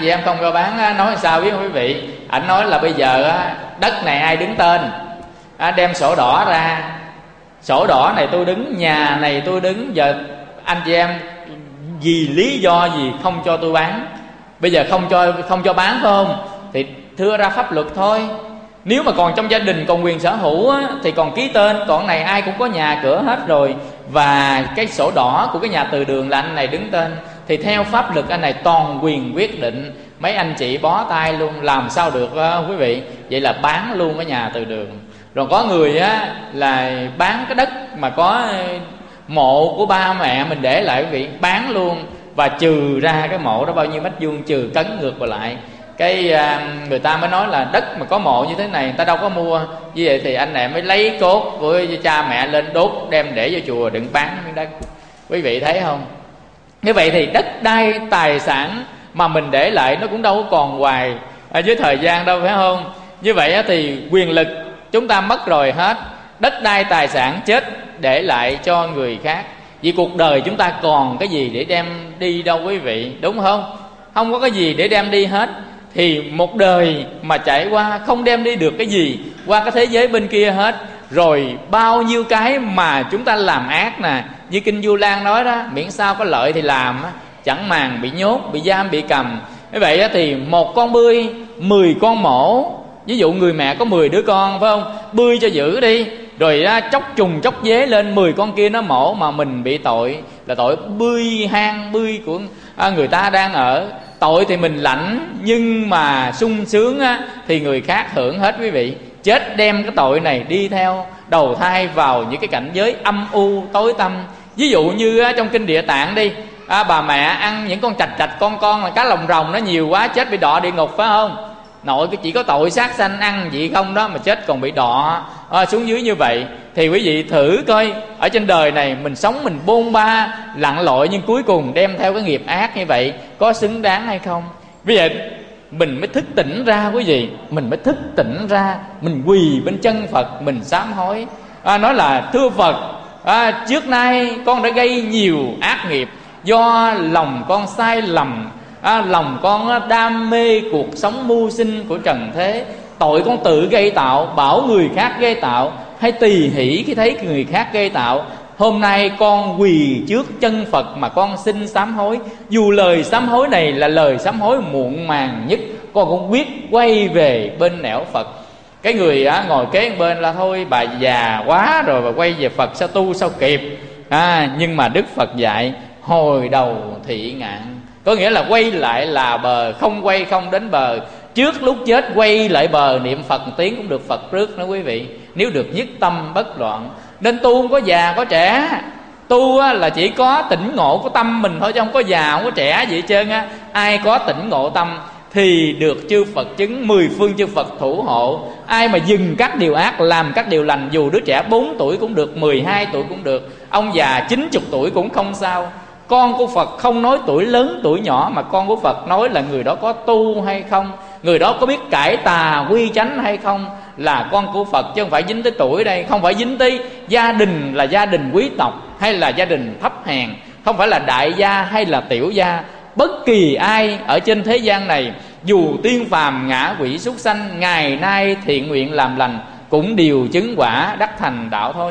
nói sao biết không quý vị? Anh nói là bây giờ đất này ai đứng tên, đem sổ đỏ ra, sổ đỏ này tôi đứng, nhà này tôi đứng. Giờ anh chị em vì lý do gì không cho tôi bán? Bây giờ không cho bán phải không? Thì thưa ra pháp luật thôi. Nếu mà còn trong gia đình còn quyền sở hữu thì còn ký tên. Còn này ai cũng có nhà cửa hết rồi, và cái sổ đỏ của cái nhà từ đường là anh này đứng tên, thì theo pháp luật anh này toàn quyền quyết định. Mấy anh chị bó tay luôn, làm sao được quý vị? Vậy là bán luôn cái nhà từ đường. Rồi có người là bán cái đất mà có mộ của ba mẹ mình để lại quý vị, bán luôn, và trừ ra cái mộ đó bao nhiêu mét vuông, trừ cấn ngược vào lại. Cái người ta mới nói là đất mà có mộ như thế này người ta đâu có mua. Như vậy thì anh này mới lấy cốt của cha mẹ lên đốt, đem để vô chùa, đừng bán miếng đất. Quý vị thấy không? Như vậy thì đất đai tài sản mà mình để lại nó cũng đâu có còn hoài với thời gian đâu, phải không? Như vậy thì quyền lực chúng ta mất rồi hết, đất đai tài sản chết để lại cho người khác. Vì cuộc đời chúng ta còn cái gì để đem đi đâu quý vị, đúng không? Không có cái gì để đem đi hết. Thì một đời mà chạy qua không đem đi được cái gì qua cái thế giới bên kia hết. Rồi bao nhiêu cái mà chúng ta làm ác nè, Như kinh Vu Lan nói đó, miễn sao có lợi thì làm, chẳng màng bị nhốt, bị giam, bị cầm. Như vậy thì một con bươi 10 con mổ. Ví dụ người mẹ có 10 đứa con, phải không? Bươi cho giữ đi, rồi chốc trùng chốc dế lên 10 con kia nó mổ, mà mình bị tội là tội bươi hang, bươi của người ta đang ở. Tội thì mình lãnh, nhưng mà sung sướng thì người khác hưởng hết quý vị. Chết đem cái tội này đi theo đầu thai vào những cái cảnh giới âm u tối tăm. Ví dụ như trong kinh Địa Tạng đi, bà mẹ ăn những con trạch con là cá lồng rồng nó nhiều quá, chết bị đọa địa ngục, phải không? Nội chỉ có tội sát sanh ăn vậy không đó mà chết còn bị đọa xuống dưới như vậy. Thì quý vị thử coi, ở trên đời này mình sống mình bôn ba lặn lội, nhưng cuối cùng đem theo cái nghiệp ác như vậy, có xứng đáng hay không? Vì vậy mình mới thức tỉnh ra quý vị, mình mới thức tỉnh ra, mình quỳ bên chân Phật, mình sám hối. Nói là thưa Phật, trước nay con đã gây nhiều ác nghiệp, do lòng con sai lầm, lòng con đam mê cuộc sống mưu sinh của trần thế. Tội con tự gây tạo, bảo người khác gây tạo, hay tỳ hỷ khi thấy người khác gây tạo. Hôm nay con quỳ trước chân Phật mà con xin sám hối. Dù lời sám hối này là lời sám hối muộn màng nhất, con cũng quyết quay về bên nẻo Phật. Cái người ngồi kế bên là thôi bà già quá rồi, bà quay về Phật sao tu sao kịp. Nhưng mà Đức Phật dạy hồi đầu thị ngạn, có nghĩa là quay lại là bờ, không quay không đến bờ. Trước lúc chết quay lại bờ niệm Phật tiếng cũng được Phật trước nữa quý vị, nếu được nhất tâm bất loạn. Nên tu không có già có trẻ, tu là chỉ có tỉnh ngộ của tâm mình thôi, chứ không có già không có trẻ gì hết trơn á. Ai có tỉnh ngộ tâm thì được chư Phật chứng, 10 phương chư Phật thủ hộ. Ai mà dừng các điều ác, làm các điều lành, dù đứa trẻ 4 tuổi cũng được, 12 tuổi cũng được, ông già 90 tuổi cũng không sao. Con của Phật không nói tuổi lớn tuổi nhỏ, mà con của Phật nói là người đó có tu hay không, người đó có biết cải tà quy chánh hay không, là con của Phật, chứ không phải dính tới tuổi đây. Không phải dính tới gia đình là gia đình quý tộc hay là gia đình thấp hèn, không phải là đại gia hay là tiểu gia. Bất kỳ ai ở trên thế gian này, dù tiên phàm ngã quỷ súc sanh, ngày nay thiện nguyện làm lành, cũng đều chứng quả đắc thành đạo thôi.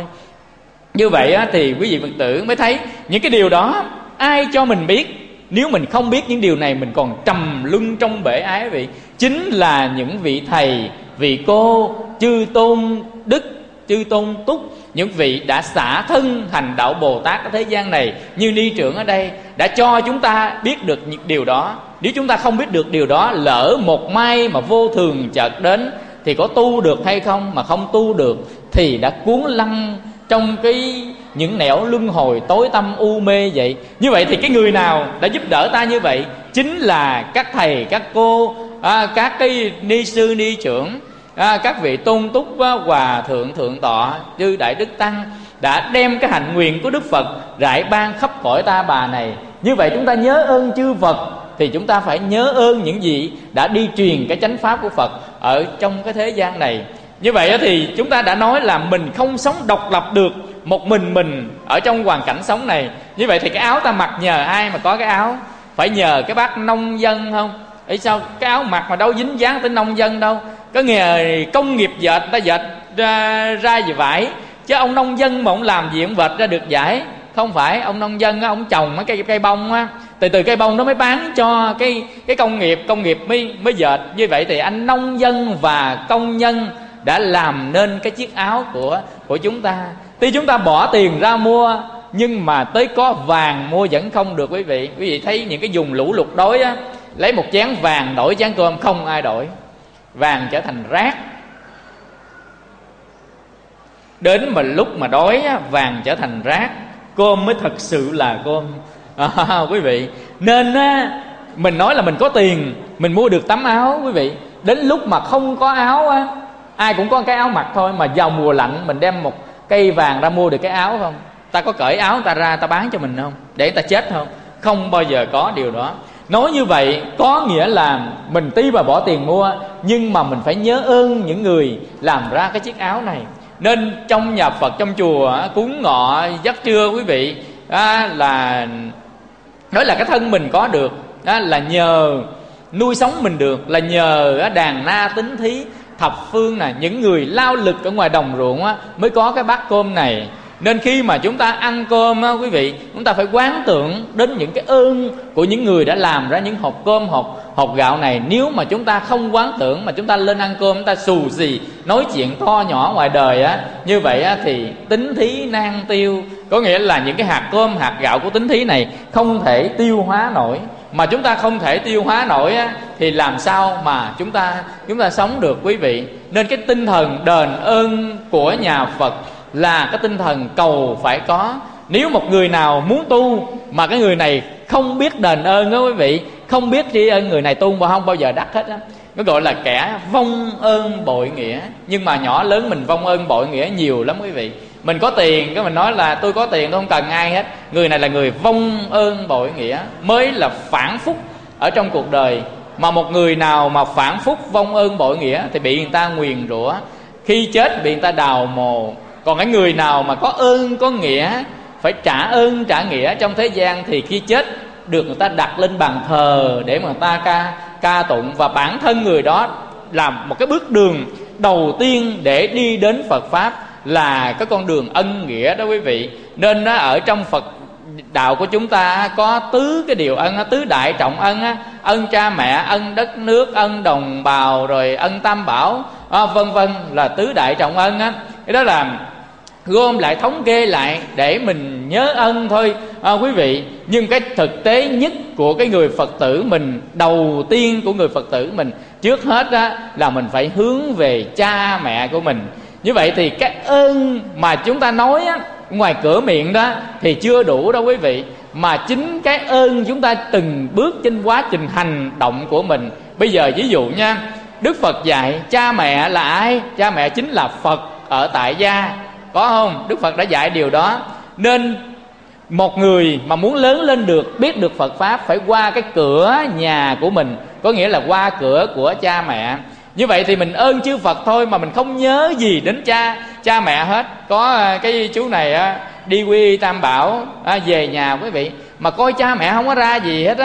Như vậy thì quý vị Phật tử mới thấy những cái điều đó ai cho mình biết. Nếu mình không biết những điều này, mình còn trầm luân trong bể ái quý vị. Chính là những vị thầy, vị cô, chư tôn đức, chư tôn túc, những vị đã xả thân hành đạo Bồ Tát ở thế gian này, như ni trưởng ở đây, đã cho chúng ta biết được những điều đó. Nếu chúng ta không biết được điều đó, lỡ một mai mà vô thường chợt đến, thì có tu được hay không? Mà không tu được thì đã cuốn lăn trong những nẻo luân hồi tối tăm u mê vậy. Như vậy thì cái người nào đã giúp đỡ ta như vậy? Chính là các thầy, các cô, các cái ni sư, ni trưởng, các vị tôn túc, hòa thượng, thượng tọa, chư đại đức tăng, đã đem cái hạnh nguyện của Đức Phật rải ban khắp cõi ta bà này. Như vậy chúng ta nhớ ơn chư Phật, thì chúng ta phải nhớ ơn những gì đã đi truyền cái chánh pháp của Phật ở trong cái thế gian này. Như vậy thì chúng ta đã nói là mình không sống độc lập được một mình ở trong hoàn cảnh sống này. Như vậy thì cái áo ta mặc nhờ ai mà có cái áo? Phải nhờ cái bác nông dân không? Ý sao cái áo mặc mà đâu dính dáng tới nông dân đâu. Có nghề công nghiệp dệt, ta dệt ra về vải, chứ ông nông dân mà ông làm gì ông vệt ra được vải? Không phải. Ông nông dân ông trồng mấy cây bông á, từ cây bông đó mới bán cho cái công nghiệp mới dệt. Như vậy thì anh nông dân và công nhân đã làm nên cái chiếc áo của chúng ta. Tuy chúng ta bỏ tiền ra mua, nhưng mà tới có vàng mua vẫn không được quý vị. Quý vị thấy những cái vùng lũ lụt đói á, lấy một chén vàng đổi chén cơm, không ai đổi. Vàng trở thành rác. Đến mà lúc mà đói á, vàng trở thành rác, cơm mới thật sự là cơm. Quý vị, nên á, mình nói là mình có tiền mình mua được tấm áo quý vị. Đến lúc mà không có áo á, ai cũng có cái áo mặc thôi, mà vào mùa lạnh mình đem một cây vàng ra mua được cái áo không? Ta có cởi áo ta ra ta bán cho mình không? Để ta chết không? Không bao giờ có điều đó. Nói như vậy có nghĩa là mình tuy mà bỏ tiền mua, nhưng mà mình phải nhớ ơn những người làm ra cái chiếc áo này. Nên trong nhà Phật, trong chùa cúng ngọ giấc trưa quý vị, là nói là cái thân mình có được là nhờ nuôi sống mình được, là nhờ đàn na tính thí thập phương, những người lao lực ở ngoài đồng ruộng mới có cái bát cơm này. Nên khi mà chúng ta ăn cơm á quý vị, chúng ta phải quán tưởng đến những cái ơn của những người đã làm ra những hộp cơm, hộp gạo này. Nếu mà chúng ta không quán tưởng mà chúng ta lên ăn cơm, chúng ta xù xì nói chuyện to nhỏ ngoài đời á, như vậy á thì tín thí nan tiêu. Có nghĩa là những cái hạt cơm, hạt gạo của tín thí này không thể tiêu hóa nổi. Mà chúng ta không thể tiêu hóa nổi á, thì làm sao mà chúng ta sống được quý vị. Nên cái tinh thần đền ơn của nhà Phật là cái tinh thần cầu phải có. Nếu một người nào muốn tu mà cái người này không biết đền ơn đó quý vị, không biết tri ân, người này tu mà không bao giờ đắc hết á. Nó gọi là kẻ vong ơn bội nghĩa. Nhưng mà nhỏ lớn mình vong ơn bội nghĩa nhiều lắm quý vị. Mình có tiền cái mình nói là tôi có tiền tôi không cần ai hết. Người này là người vong ơn bội nghĩa, mới là phản phúc ở trong cuộc đời. Mà một người nào mà phản phúc vong ơn bội nghĩa thì bị người ta nguyền rủa, khi chết bị người ta đào mồ. Còn cái người nào mà có ơn có nghĩa, phải trả ơn trả nghĩa trong thế gian, thì khi chết được người ta đặt lên bàn thờ để mà người ta ca tụng. Và bản thân người đó làm một cái bước đường đầu tiên để đi đến Phật Pháp, là cái con đường ân nghĩa đó quý vị. Nên nó ở trong Phật đạo của chúng ta có tứ cái điều ân, tứ đại trọng ân, ân cha mẹ, ân đất nước, ân đồng bào, rồi ân tam bảo, vân vân, là tứ đại trọng ân á. Cái đó là gom lại thống kê lại để mình nhớ ân thôi quý vị. Nhưng cái thực tế nhất của cái người Phật tử mình, đầu tiên của người Phật tử mình, trước hết á, là mình phải hướng về cha mẹ của mình. Như vậy thì cái ơn mà chúng ta nói á, ngoài cửa miệng đó thì chưa đủ đâu quý vị. Mà chính cái ơn chúng ta từng bước trên quá trình hành động của mình. Bây giờ ví dụ nha, Đức Phật dạy cha mẹ là ai? Cha mẹ chính là Phật ở tại gia, có không? Đức Phật đã dạy điều đó. Nên một người mà muốn lớn lên được, biết được Phật Pháp, phải qua cái cửa nhà của mình, có nghĩa là qua cửa của cha mẹ. Như vậy thì mình ơn chư Phật thôi, mà mình không nhớ gì đến cha mẹ hết. Có cái chú này á, đi quy Tam Bảo về nhà quý vị, mà coi cha mẹ không có ra gì hết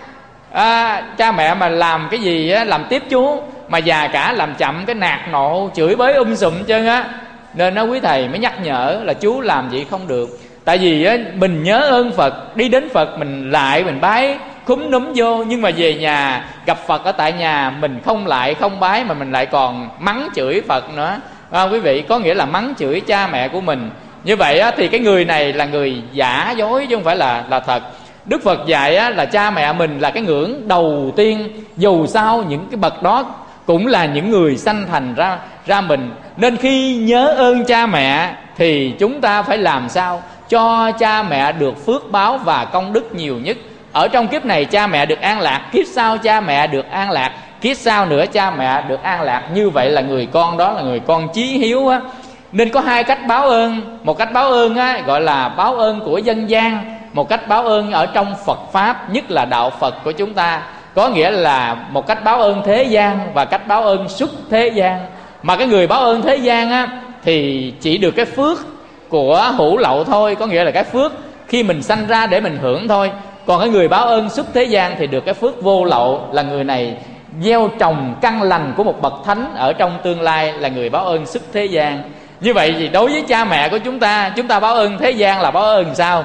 á. Cha mẹ mà làm cái gì á, làm tiếp chú, mà già cả làm chậm cái nạt nộ, chửi bới sùm chân á. Nên nó quý thầy mới nhắc nhở là chú làm vậy không được. Tại vì á, mình nhớ ơn Phật, đi đến Phật mình lại mình bái khúm núm vô, nhưng mà về nhà gặp Phật ở tại nhà mình không lại không bái, mà mình lại còn mắng chửi Phật nữa. Quý vị, có nghĩa là mắng chửi cha mẹ của mình. Như vậy á, thì cái người này là người giả dối chứ không phải là thật. Đức Phật dạy á, là cha mẹ mình là cái ngưỡng đầu tiên. Dù sao những cái bậc đó cũng là những người sanh thành ra mình. Nên khi nhớ ơn cha mẹ thì chúng ta phải làm sao cho cha mẹ được phước báo và công đức nhiều nhất. Ở trong kiếp này cha mẹ được an lạc, kiếp sau cha mẹ được an lạc, kiếp sau nữa cha mẹ được an lạc. Như vậy là người con đó là người con chí hiếu á. Nên có hai cách báo ơn. Một cách báo ơn á, gọi là báo ơn của dân gian. Một cách báo ơn ở trong Phật Pháp, nhất là đạo Phật của chúng ta. Có nghĩa là một cách báo ơn thế gian và cách báo ơn xuất thế gian. Mà cái người báo ơn thế gian á, thì chỉ được cái phước của hữu lậu thôi. Có nghĩa là cái phước khi mình sanh ra để mình hưởng thôi. Còn cái người báo ơn xuất thế gian thì được cái phước vô lậu, là người này gieo trồng căn lành của một bậc thánh ở trong tương lai, là người báo ơn xuất thế gian. Như vậy thì đối với cha mẹ của chúng ta báo ơn thế gian là báo ơn sao?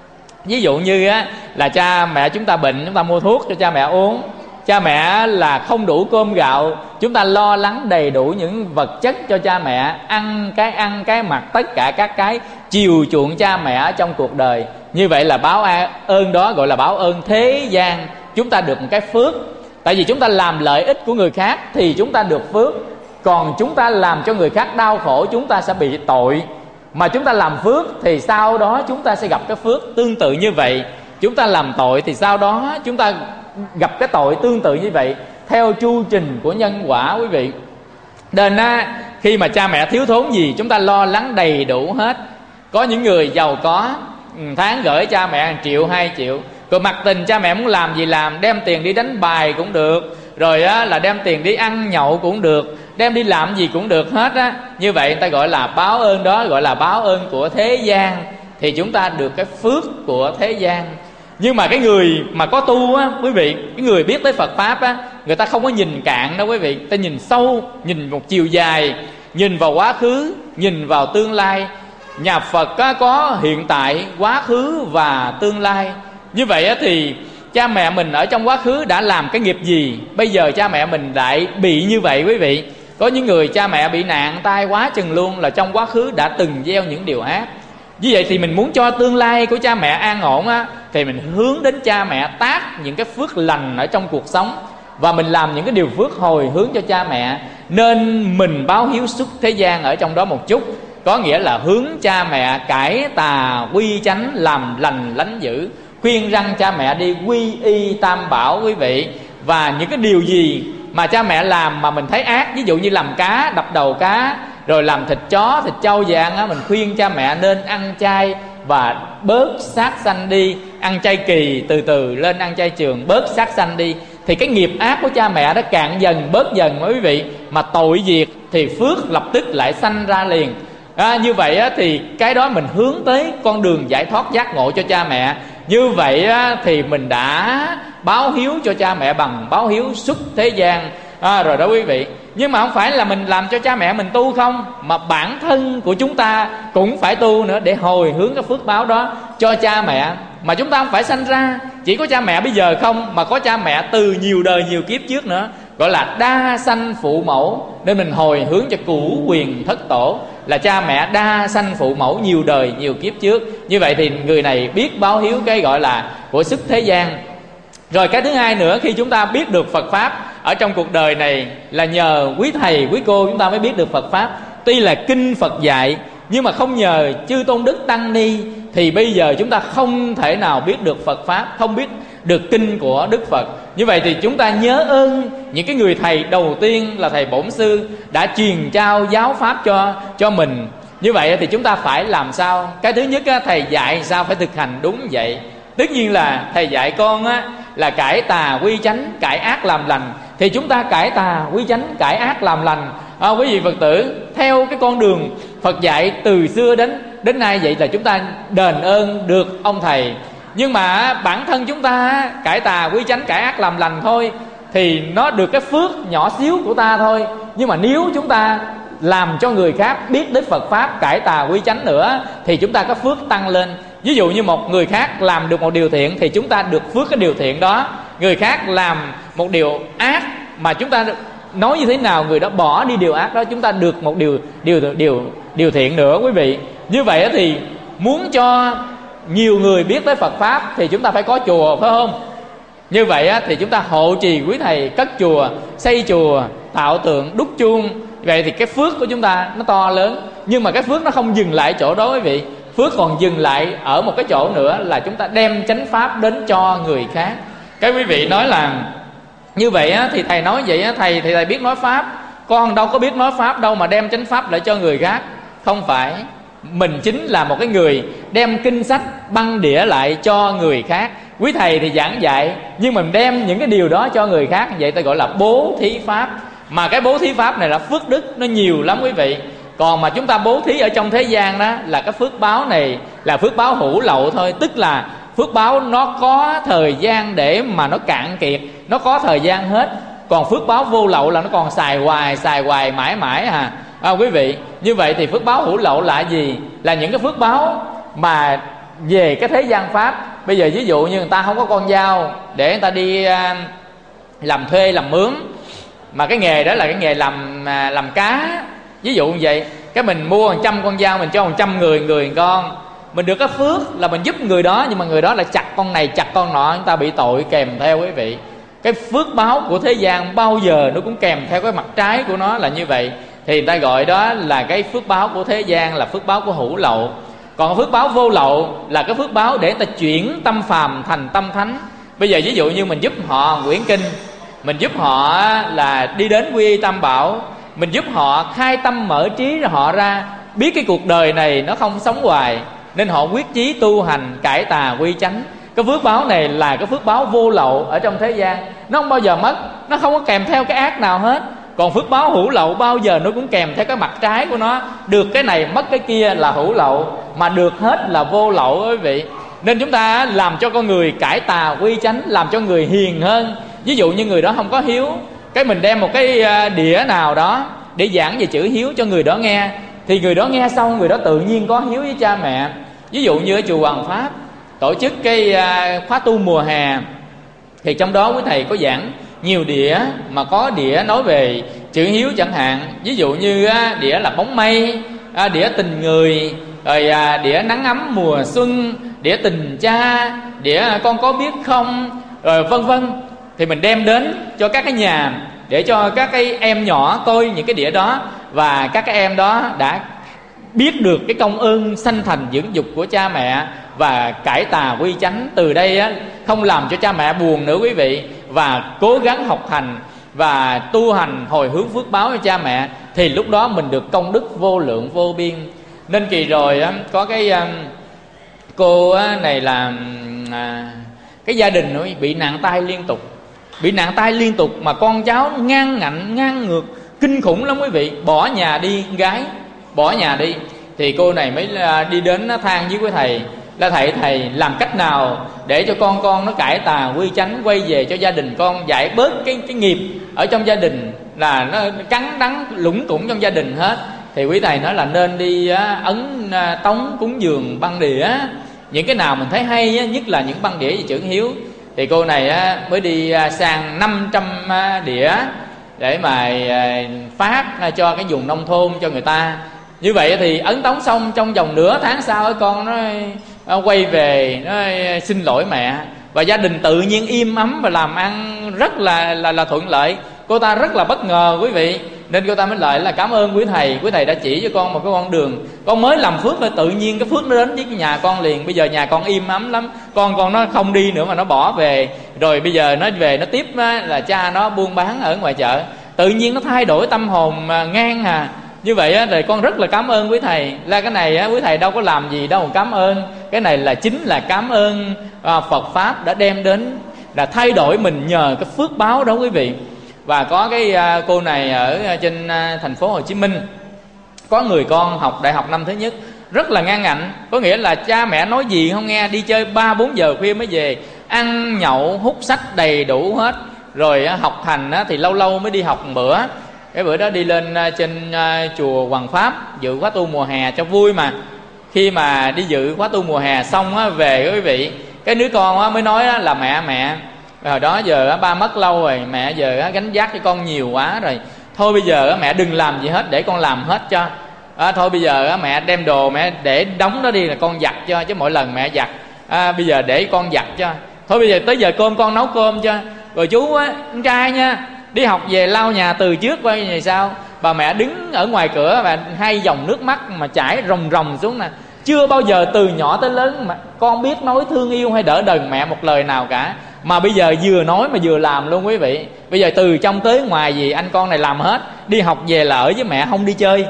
Ví dụ như á, là cha mẹ chúng ta bệnh, chúng ta mua thuốc cho cha mẹ uống. Cha mẹ là không đủ cơm gạo, chúng ta lo lắng đầy đủ những vật chất cho cha mẹ, ăn cái mặc, tất cả các cái chiều chuộng cha mẹ ở trong cuộc đời. Như vậy là báo ơn đó gọi là báo ơn thế gian. Chúng ta được một cái phước. Tại vì chúng ta làm lợi ích của người khác thì chúng ta được phước. Còn chúng ta làm cho người khác đau khổ, chúng ta sẽ bị tội. Mà chúng ta làm phước thì sau đó chúng ta sẽ gặp cái phước tương tự như vậy. Chúng ta làm tội thì sau đó chúng ta gặp cái tội tương tự như vậy, theo chu trình của nhân quả quý vị. Nên khi mà cha mẹ thiếu thốn gì chúng ta lo lắng đầy đủ hết. Có những người giàu có, tháng gửi cha mẹ 1 triệu 2 triệu, rồi mặc tình cha mẹ muốn làm gì làm, đem tiền đi đánh bài cũng được, rồi là đem tiền đi ăn nhậu cũng được, đem đi làm gì cũng được hết á. Như vậy người ta gọi là báo ơn, đó gọi là báo ơn của thế gian. Thì chúng ta được cái phước của thế gian. Nhưng mà cái người mà có tu á quý vị, cái người biết tới Phật Pháp á, người ta không có nhìn cạn đâu quý vị. Ta nhìn sâu, nhìn một chiều dài, nhìn vào quá khứ, nhìn vào tương lai. nhà Phật có hiện tại, quá khứ và tương lai. Như vậy thì cha mẹ mình ở trong quá khứ đã làm cái nghiệp gì, bây giờ cha mẹ mình lại bị như vậy quý vị. Có những người cha mẹ bị nạn tai quá chừng luôn, là trong quá khứ đã từng gieo những điều ác. Như vậy thì mình muốn cho tương lai của cha mẹ an ổn thì mình hướng đến cha mẹ tác những cái phước lành ở trong cuộc sống, và mình làm những cái điều phước hồi hướng cho cha mẹ. Nên mình báo hiếu xuất thế gian ở trong đó một chút, có nghĩa là hướng cha mẹ cải tà quy chánh, làm lành lánh dữ, khuyên răn cha mẹ đi quy y tam bảo quý vị. Và những cái điều gì mà cha mẹ làm mà mình thấy ác, ví dụ như làm cá, đập đầu cá, rồi làm thịt chó, thịt trâu vàng mình khuyên cha mẹ nên ăn chay và bớt sát sanh đi, ăn chay kỳ từ từ lên ăn chay trường, bớt sát sanh đi. Thì cái nghiệp ác của cha mẹ nó cạn dần, bớt dần quý vị. Mà tội diệt thì phước lập tức lại sanh ra liền. Như vậy thì cái đó mình hướng tới con đường giải thoát giác ngộ cho cha mẹ. Như vậy thì mình đã báo hiếu cho cha mẹ bằng báo hiếu xuất thế gian rồi đó quý vị. Nhưng mà không phải là mình làm cho cha mẹ mình tu không, mà bản thân của chúng ta cũng phải tu nữa, để hồi hướng cái phước báo đó cho cha mẹ. Mà chúng ta không phải sanh ra chỉ có cha mẹ bây giờ không, mà có cha mẹ từ nhiều đời nhiều kiếp trước nữa, gọi là đa sanh phụ mẫu. Nên mình hồi hướng cho cửu quyền thất tổ, là cha mẹ đa sanh phụ mẫu nhiều đời nhiều kiếp trước. Như vậy thì người này biết báo hiếu cái gọi là của xuất thế gian. Rồi cái thứ hai nữa, khi chúng ta biết được Phật Pháp ở trong cuộc đời này là nhờ quý thầy quý cô chúng ta mới biết được Phật Pháp. Tuy là kinh Phật dạy, nhưng mà không nhờ chư tôn đức tăng ni thì bây giờ chúng ta không thể nào biết được Phật Pháp, không biết được kinh của Đức Phật. Như vậy thì chúng ta nhớ ơn những cái người thầy đầu tiên là thầy bổn sư đã truyền trao giáo pháp cho mình. Như vậy thì chúng ta phải làm sao? Cái thứ nhất thầy dạy sao phải thực hành đúng vậy. Tất nhiên là thầy dạy con là cải tà quy chánh, cải ác làm lành, thì chúng ta cải tà quy chánh, cải ác làm lành. Quý vị Phật tử theo cái con đường Phật dạy từ xưa đến nay, vậy là chúng ta đền ơn được ông thầy. Nhưng mà bản thân chúng ta cải tà quy chánh, cải ác làm lành thôi, thì nó được cái phước nhỏ xíu của ta thôi. Nhưng mà nếu chúng ta làm cho người khác biết đến Phật Pháp, cải tà quy chánh nữa, thì chúng ta có phước tăng lên. Ví dụ như một người khác làm được một điều thiện thì chúng ta được phước cái điều thiện đó. Người khác làm một điều ác mà chúng ta nói như thế nào người đó bỏ đi điều ác đó, chúng ta được một điều thiện nữa quý vị. Như vậy thì muốn cho nhiều người biết tới Phật Pháp thì chúng ta phải có chùa, phải không? Như vậy thì chúng ta hộ trì quý thầy, cất chùa, xây chùa, tạo tượng, đúc chuông. Vậy thì cái phước của chúng ta nó to lớn. Nhưng mà cái phước nó không dừng lại chỗ đó quý vị. Phước còn dừng lại ở một cái chỗ nữa là chúng ta đem chánh pháp đến cho người khác. Cái quý vị nói là như vậy thì thầy nói vậy thầy thì thầy biết nói pháp, con đâu có biết nói pháp đâu mà đem chánh pháp lại cho người khác. Không phải, mình chính là một cái người đem kinh sách băng đĩa lại cho người khác. Quý thầy thì giảng dạy, nhưng mình đem những cái điều đó cho người khác, vậy ta gọi là bố thí pháp. Mà cái bố thí pháp này là phước đức nó nhiều lắm quý vị. Còn mà chúng ta bố thí ở trong thế gian đó là cái phước báo này là phước báo hữu lậu thôi. Tức là phước báo nó có thời gian để mà nó cạn kiệt, nó có thời gian hết. Còn phước báo vô lậu là nó còn xài hoài mãi mãi quý vị. Như vậy thì phước báo hữu lậu là gì? Là những cái phước báo mà về cái thế gian pháp. Bây giờ ví dụ như người ta không có con dao để người ta đi làm thuê làm mướn, mà cái nghề đó là cái nghề làm cá, ví dụ như vậy, cái mình mua 100 con dao mình cho 100 người con, mình được cái phước là mình giúp người đó, nhưng mà người đó lại chặt con này chặt con nọ, chúng ta bị tội kèm theo quý vị. Cái phước báo của thế gian bao giờ nó cũng kèm theo cái mặt trái của nó là như vậy. Thì người ta gọi đó là cái phước báo của thế gian, là phước báo của hữu lậu. Còn phước báo vô lậu là cái phước báo để người ta chuyển tâm phàm thành tâm thánh. Bây giờ ví dụ như mình giúp họ quyển kinh, mình giúp họ là đi đến quy y tam bảo, mình giúp họ khai tâm mở trí họ ra, biết cái cuộc đời này nó không sống hoài, nên họ quyết chí tu hành cải tà quy chánh. Cái phước báo này là cái phước báo vô lậu ở trong thế gian, nó không bao giờ mất, nó không có kèm theo cái ác nào hết. Còn phước báo hữu lậu bao giờ nó cũng kèm theo cái mặt trái của nó. Được cái này mất cái kia là hữu lậu, mà được hết là vô lậu quý vị. Nên chúng ta làm cho con người cải tà quy chánh, làm cho người hiền hơn. Ví dụ như người đó không có hiếu, cái mình đem một cái đĩa nào đó để giảng về chữ hiếu cho người đó nghe, thì người đó nghe xong, người đó tự nhiên có hiếu với cha mẹ. Ví dụ như ở chùa Hoàng Pháp tổ chức cái khóa tu mùa hè, thì trong đó quý thầy có giảng nhiều đĩa, mà có đĩa nói về chữ hiếu chẳng hạn. Ví dụ như đĩa là bóng mây, đĩa tình người, rồi đĩa nắng ấm mùa xuân, đĩa tình cha, đĩa con có biết không, rồi vân vân. Thì mình đem đến cho các cái nhà để cho các cái em nhỏ coi những cái đĩa đó, và các cái em đó đã biết được cái công ơn sanh thành dưỡng dục của cha mẹ và cải tà quy chánh. Từ đây không làm cho cha mẹ buồn nữa quý vị, và cố gắng học hành và tu hành hồi hướng phước báo cho cha mẹ, thì lúc đó mình được công đức vô lượng vô biên. Nên kỳ rồi có cái cô này là cái gia đình bị nạn tai liên tục, bị nạn tai liên tục, mà con cháu ngang ngạnh ngang ngược kinh khủng lắm quý vị. Bỏ nhà đi, gái bỏ nhà đi. Thì cô này mới đi đến than với quý thầy là thầy làm cách nào để cho con nó cải tà quy chánh, quay về cho gia đình con, giải bớt cái nghiệp ở trong gia đình là nó cắn đắng lủng củng trong gia đình hết. Thì quý thầy nói là nên đi ấn tống cúng dường băng đĩa, những cái nào mình thấy hay nhất là những băng đĩa về chữ hiếu. Thì cô này mới đi sang 500 đĩa để mà phát cho cái vùng nông thôn cho người ta. Như vậy thì ấn tống xong, trong vòng nửa tháng sau con nó quay về, nó xin lỗi mẹ, và gia đình tự nhiên im ấm và làm ăn rất là thuận lợi. Cô ta rất là bất ngờ quý vị, nên cô ta mới lại là cảm ơn quý thầy đã chỉ cho con một cái con đường. Con mới làm phước thôi, tự nhiên cái phước nó đến với cái nhà con liền. Bây giờ nhà con im ấm lắm, con nó không đi nữa mà nó bỏ về. Rồi bây giờ nó về nó tiếp là cha nó buôn bán ở ngoài chợ, tự nhiên nó thay đổi tâm hồn ngang à. Như vậy rồi con rất là cảm ơn quý thầy. Là cái này quý thầy đâu có làm gì đâu cảm ơn. Cái này là chính là cảm ơn Phật Pháp đã đem đến, là thay đổi mình nhờ cái phước báo đó quý vị. Và có cái cô này ở trên thành phố Hồ Chí Minh, có người con học đại học năm thứ nhất, rất là ngang ngạnh. Có nghĩa là cha mẹ nói gì không nghe, đi chơi 3-4 giờ khuya mới về, ăn nhậu hút sách đầy đủ hết. Rồi học hành thì lâu lâu mới đi học một bữa. Cái bữa đó đi lên trên chùa Hoàng Pháp dự khóa tu mùa hè cho vui mà. Khi mà đi dự khóa tu mùa hè xong về quý vị, cái đứa con mới nói là mẹ hồi đó giờ ba mất lâu rồi, mẹ giờ gánh vác cho con nhiều quá rồi, thôi bây giờ mẹ đừng làm gì hết, để con làm hết cho. Thôi bây giờ mẹ đem đồ mẹ để đóng đó đi, là con giặt cho, chứ mỗi lần mẹ giặt bây giờ để con giặt cho. Thôi bây giờ tới giờ cơm con nấu cơm cho. Rồi chú con trai nha, đi học về lau nhà từ trước qua như sao. Bà mẹ đứng ở ngoài cửa và hai dòng nước mắt mà chảy ròng ròng xuống nè. Chưa bao giờ từ nhỏ tới lớn mà con biết nói thương yêu hay đỡ đần mẹ một lời nào cả, mà bây giờ vừa nói mà vừa làm luôn quý vị. Bây giờ từ trong tới ngoài gì anh con này làm hết. Đi học về là ở với mẹ, không đi chơi.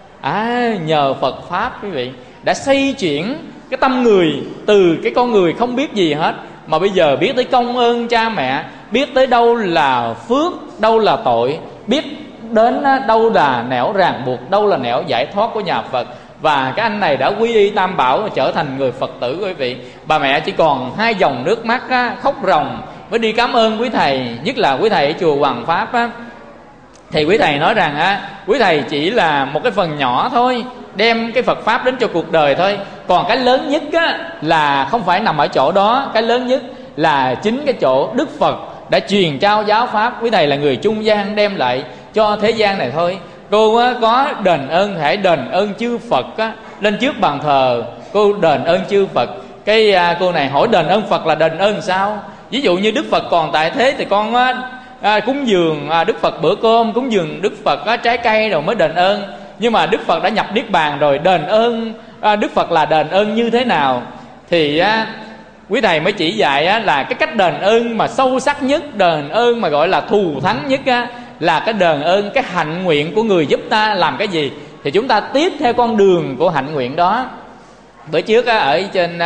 Nhờ Phật Pháp quý vị đã xây chuyển cái tâm người, từ cái con người không biết gì hết, mà bây giờ biết tới công ơn cha mẹ, biết tới đâu là phước, đâu là tội, biết đến đâu là nẻo ràng buộc, đâu là nẻo giải thoát của nhà Phật. Và cái anh này đã quy y Tam Bảo, trở thành người Phật tử quý vị. Bà mẹ chỉ còn hai dòng nước mắt khóc ròng mới đi cảm ơn quý thầy, nhất là quý thầy ở chùa Hoàng Pháp Thì quý thầy nói rằng quý thầy chỉ là một cái phần nhỏ thôi, đem cái Phật Pháp đến cho cuộc đời thôi. Còn cái lớn nhất là không phải nằm ở chỗ đó. Cái lớn nhất là chính cái chỗ Đức Phật đã truyền trao giáo Pháp. Quý thầy là người trung gian đem lại cho thế gian này thôi. Cô có đền ơn, hãy đền ơn chư Phật lên trước bàn thờ. Cô đền ơn chư Phật. Cái cô này hỏi đền ơn Phật là đền ơn sao? Ví dụ như Đức Phật còn tại thế thì con cúng dường Đức Phật bữa cơm, cúng dường Đức Phật trái cây rồi mới đền ơn. Nhưng mà Đức Phật đã nhập Niết Bàn rồi, đền ơn Đức Phật là đền ơn như thế nào? Thì quý thầy mới chỉ dạy là cái cách đền ơn mà sâu sắc nhất, đền ơn mà gọi là thù thắng nhất là cái đền ơn, cái hạnh nguyện của người giúp ta làm cái gì thì chúng ta tiếp theo con đường của hạnh nguyện đó. Bữa trước ở trên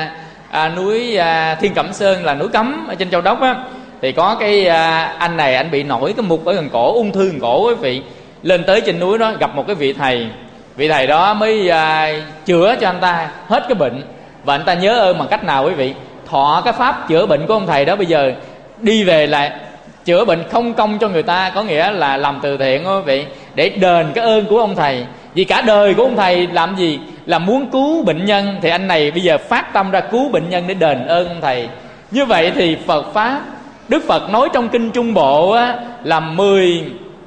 núi Thiên Cẩm Sơn là núi Cấm ở trên Châu Đốc thì có cái anh này, anh bị nổi cái mục ở gần cổ, ung thư gần cổ quý vị. Lên tới trên núi đó gặp một cái vị thầy đó mới chữa cho anh ta hết cái bệnh. Và anh ta nhớ ơn bằng cách nào quý vị? Thọ cái pháp chữa bệnh của ông thầy đó, bây giờ đi về lại chữa bệnh không công cho người ta, có nghĩa là làm từ thiện quý vị, để đền cái ơn của ông thầy. Vì cả đời của ông thầy làm gì? Là muốn cứu bệnh nhân, thì anh này bây giờ phát tâm ra cứu bệnh nhân để đền ơn ông thầy. Như vậy thì Phật Pháp, Đức Phật nói trong Kinh Trung Bộ á, là 10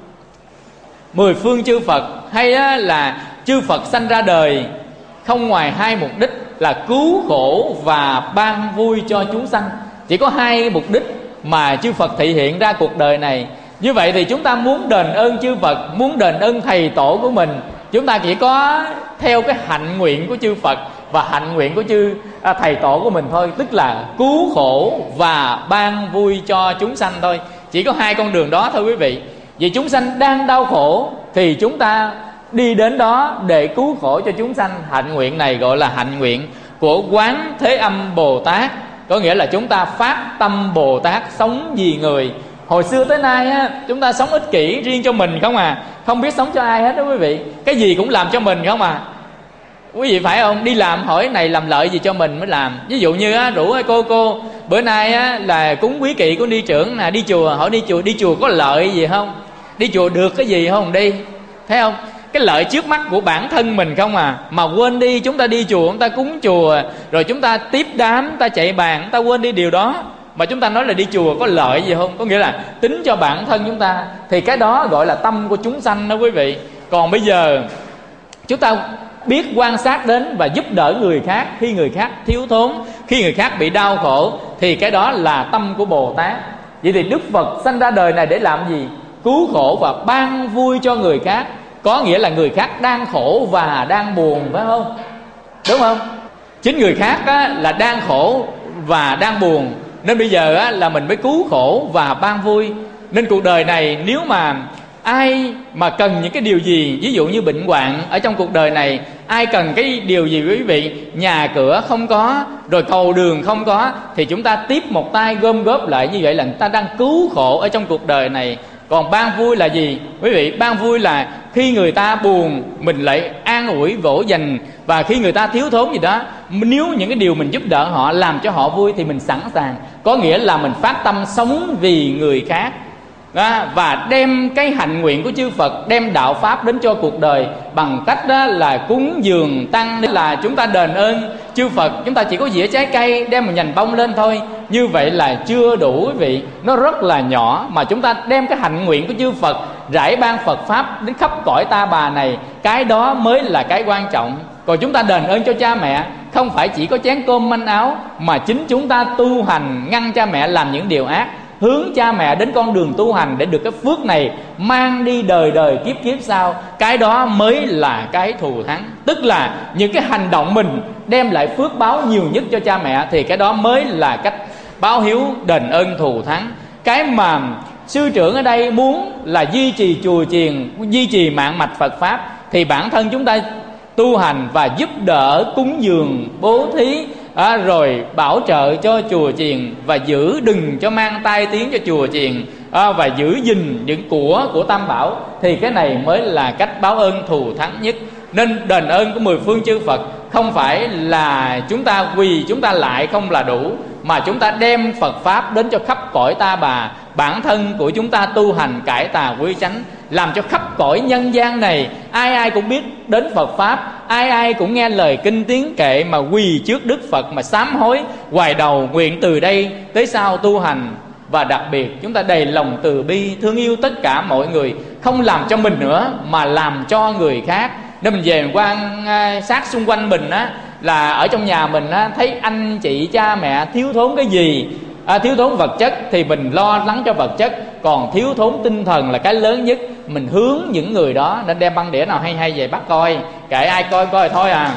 phương chư Phật, hay á, là chư Phật sanh ra đời không ngoài hai mục đích là cứu khổ và ban vui cho chúng sanh. Chỉ có hai mục đích mà chư Phật thị hiện ra cuộc đời này. Như vậy thì chúng ta muốn đền ơn chư Phật, muốn đền ơn thầy tổ của mình, chúng ta chỉ có theo cái hạnh nguyện của chư Phật và hạnh nguyện của thầy tổ của mình thôi, tức là cứu khổ và ban vui cho chúng sanh thôi. Chỉ có hai con đường đó thôi quý vị. Vì chúng sanh đang đau khổ thì chúng ta đi đến đó để cứu khổ cho chúng sanh. Hạnh nguyện này gọi là hạnh nguyện của Quán Thế Âm Bồ Tát, có nghĩa là chúng ta phát tâm Bồ Tát sống vì người. Hồi xưa tới nay á, chúng ta sống ích kỷ riêng cho mình không à, không biết sống cho ai hết đó quý vị. Cái gì cũng làm cho mình không à. Quý vị phải không? Đi làm hỏi này làm lợi gì cho mình mới làm. Ví dụ như á, rủ cô bữa nay á, là cúng quý kỵ của ni trưởng nè, đi chùa, hỏi đi chùa có lợi gì không, đi chùa được cái gì không đi, thấy không? Cái lợi trước mắt của bản thân mình không à, mà quên đi. Chúng ta đi chùa, chúng ta cúng chùa, rồi chúng ta tiếp đám, chúng ta chạy bàn, chúng ta quên đi điều đó. Mà chúng ta nói là đi chùa có lợi gì không? Có nghĩa là tính cho bản thân chúng ta. Thì cái đó gọi là tâm của chúng sanh đó quý vị. Còn bây giờ chúng ta biết quan sát đến và giúp đỡ người khác khi người khác thiếu thốn, khi người khác bị đau khổ, thì cái đó là tâm của Bồ Tát. Vậy thì Đức Phật sanh ra đời này để làm gì? Cứu khổ và ban vui cho người khác. Có nghĩa là người khác đang khổ và đang buồn, phải không? Đúng không? Chính người khác á, là đang khổ và đang buồn, nên bây giờ á, là mình mới cứu khổ và ban vui. Nên cuộc đời này nếu mà ai mà cần những cái điều gì, ví dụ như bệnh hoạn ở trong cuộc đời này, ai cần cái điều gì quý vị, nhà cửa không có, rồi cầu đường không có, thì chúng ta tiếp một tay gom góp lại, như vậy là người ta đang cứu khổ ở trong cuộc đời này. Còn ban vui là gì quý vị? Ban vui là khi người ta buồn mình lại an ủi dỗ dành, và khi người ta thiếu thốn gì đó, nếu những cái điều mình giúp đỡ họ làm cho họ vui thì mình sẵn sàng. Có nghĩa là mình phát tâm sống vì người khác đó, và đem cái hạnh nguyện của chư Phật, đem đạo pháp đến cho cuộc đời bằng cách đó là cúng dường tăng. Nên là chúng ta đền ơn chư Phật, chúng ta chỉ có dĩa trái cây đem một nhành bông lên thôi, như vậy là chưa đủ quý vị. Nó rất là nhỏ, mà chúng ta đem cái hạnh nguyện của chư Phật rải ban Phật pháp đến khắp cõi ta bà này, cái đó mới là cái quan trọng. Còn chúng ta đền ơn cho cha mẹ không phải chỉ có chén cơm manh áo, mà chính chúng ta tu hành ngăn cha mẹ làm những điều ác, hướng cha mẹ đến con đường tu hành để được cái phước này mang đi đời đời kiếp kiếp sau. Cái đó mới là cái thù thắng. Tức là những cái hành động mình đem lại phước báo nhiều nhất cho cha mẹ, thì cái đó mới là cách báo hiếu đền ơn thù thắng. Cái mà sư trưởng ở đây muốn là duy trì chùa chiền, duy trì mạng mạch Phật pháp, thì bản thân chúng ta tu hành và giúp đỡ cúng dường bố thí, rồi bảo trợ cho chùa chiền, và giữ đừng cho mang tai tiếng cho chùa chiền, và giữ gìn những của Tam Bảo, thì cái này mới là cách báo ơn thù thắng nhất. Nên đền ơn của 10 phương chư Phật không phải là chúng ta quỳ chúng ta lại không là đủ, mà chúng ta đem Phật pháp đến cho khắp cõi ta bà. Bản thân của chúng ta tu hành cải tà quy chánh, làm cho khắp cõi nhân gian này ai ai cũng biết đến Phật pháp, ai ai cũng nghe lời kinh tiếng kệ mà quỳ trước Đức Phật mà sám hối hoài đầu, nguyện từ đây tới sau tu hành. Và đặc biệt chúng ta đầy lòng từ bi thương yêu tất cả mọi người, không làm cho mình nữa mà làm cho người khác. Nên mình về quan sát xung quanh mình á, là ở trong nhà mình á, thấy anh chị cha mẹ thiếu thốn cái gì, thiếu thốn vật chất thì mình lo lắng cho vật chất, còn thiếu thốn tinh thần là cái lớn nhất. Mình hướng những người đó, nên đem băng đĩa nào hay hay về bắt coi, kệ ai coi coi thôi à,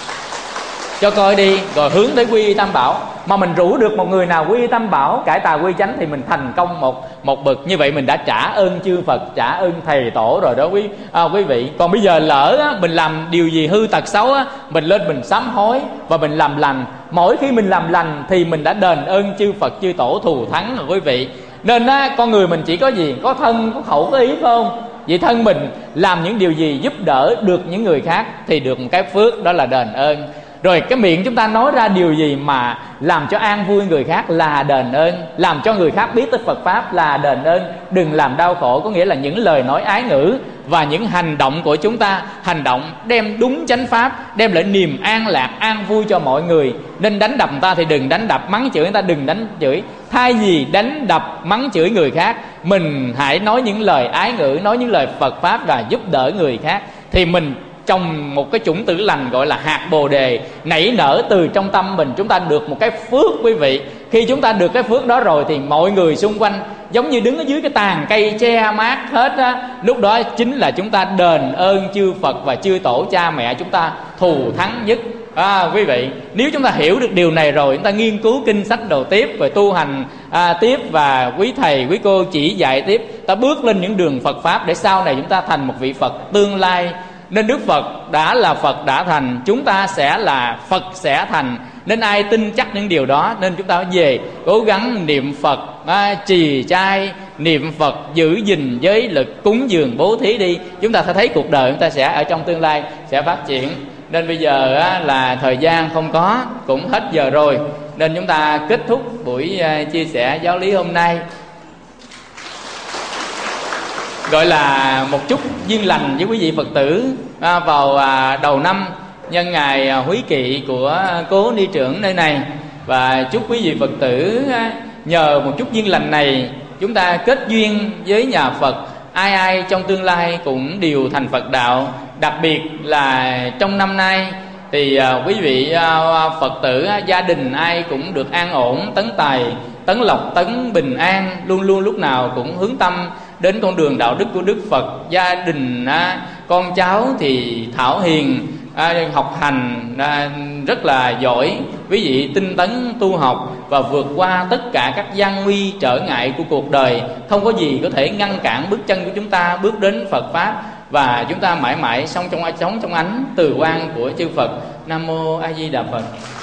cho coi đi, rồi hướng tới quy y Tam Bảo. Mà mình rủ được một người nào quy y Tam Bảo, cải tà quy chánh, thì mình thành công một bậc. Như vậy mình đã trả ơn chư Phật, trả ơn thầy tổ rồi đó quý vị. Còn bây giờ lỡ á, mình làm điều gì hư tật xấu á, mình lên mình sám hối và mình làm lành. Mỗi khi mình làm lành thì mình đã đền ơn chư Phật chư tổ thù thắng rồi quý vị. Nên á, con người mình chỉ có gì? Có thân, có khẩu, có ý, phải không? Vậy thân mình làm những điều gì giúp đỡ được những người khác thì được một cái phước, đó là đền ơn. Rồi cái miệng chúng ta nói ra điều gì mà làm cho an vui người khác là đền ơn, làm cho người khác biết tới Phật pháp là đền ơn. Đừng làm đau khổ, có nghĩa là những lời nói ái ngữ và những hành động của chúng ta, hành động đem đúng chánh pháp, đem lại niềm an lạc, an vui cho mọi người. Nên đánh đập người ta thì đừng đánh đập, mắng chửi người ta đừng đánh chửi. Thay vì đánh đập mắng chửi người khác, mình hãy nói những lời ái ngữ, nói những lời Phật pháp và giúp đỡ người khác. Thì mình trồng một cái chủng tử lành gọi là hạt bồ đề nảy nở từ trong tâm mình. Chúng ta được một cái phước quý vị. Khi chúng ta được cái phước đó rồi thì mọi người xung quanh giống như đứng ở dưới cái tàn cây che mát hết á. Lúc đó chính là chúng ta đền ơn chư Phật và chư tổ cha mẹ chúng ta thù thắng nhất. Quý vị, nếu chúng ta hiểu được điều này rồi, chúng ta nghiên cứu kinh sách đồ tiếp, rồi tu hành tiếp, và quý thầy quý cô chỉ dạy tiếp, ta bước lên những đường Phật pháp để sau này chúng ta thành một vị Phật tương lai. Nên Đức Phật đã là Phật đã thành, chúng ta sẽ là Phật sẽ thành. Nên ai tin chắc những điều đó, nên chúng ta phải về cố gắng niệm Phật, trì trai, niệm Phật, giữ gìn giới lực, cúng dường bố thí đi. Chúng ta sẽ thấy cuộc đời chúng ta sẽ ở trong tương lai sẽ phát triển. Nên bây giờ là thời gian không có, cũng hết giờ rồi, nên chúng ta kết thúc buổi chia sẻ giáo lý hôm nay, gọi là một chút duyên lành với quý vị Phật tử vào đầu năm, nhân ngày húy kỵ của cố ni trưởng nơi này. Và chúc quý vị Phật tử nhờ một chút duyên lành này, chúng ta kết duyên với nhà Phật, ai ai trong tương lai cũng đều thành Phật đạo. Đặc biệt là trong năm nay thì quý vị Phật tử gia đình ai cũng được an ổn, tấn tài, tấn lộc, tấn bình an, luôn luôn lúc nào cũng hướng tâm đến con đường đạo đức của Đức Phật. Gia đình con cháu thì thảo hiền, học hành rất là giỏi. Quý vị tinh tấn tu học và vượt qua tất cả các gian nguy trở ngại của cuộc đời. Không có gì có thể ngăn cản bước chân của chúng ta bước đến Phật pháp, và chúng ta mãi mãi sống trong ánh từ quang của chư Phật. Nam mô A Di Đà Phật.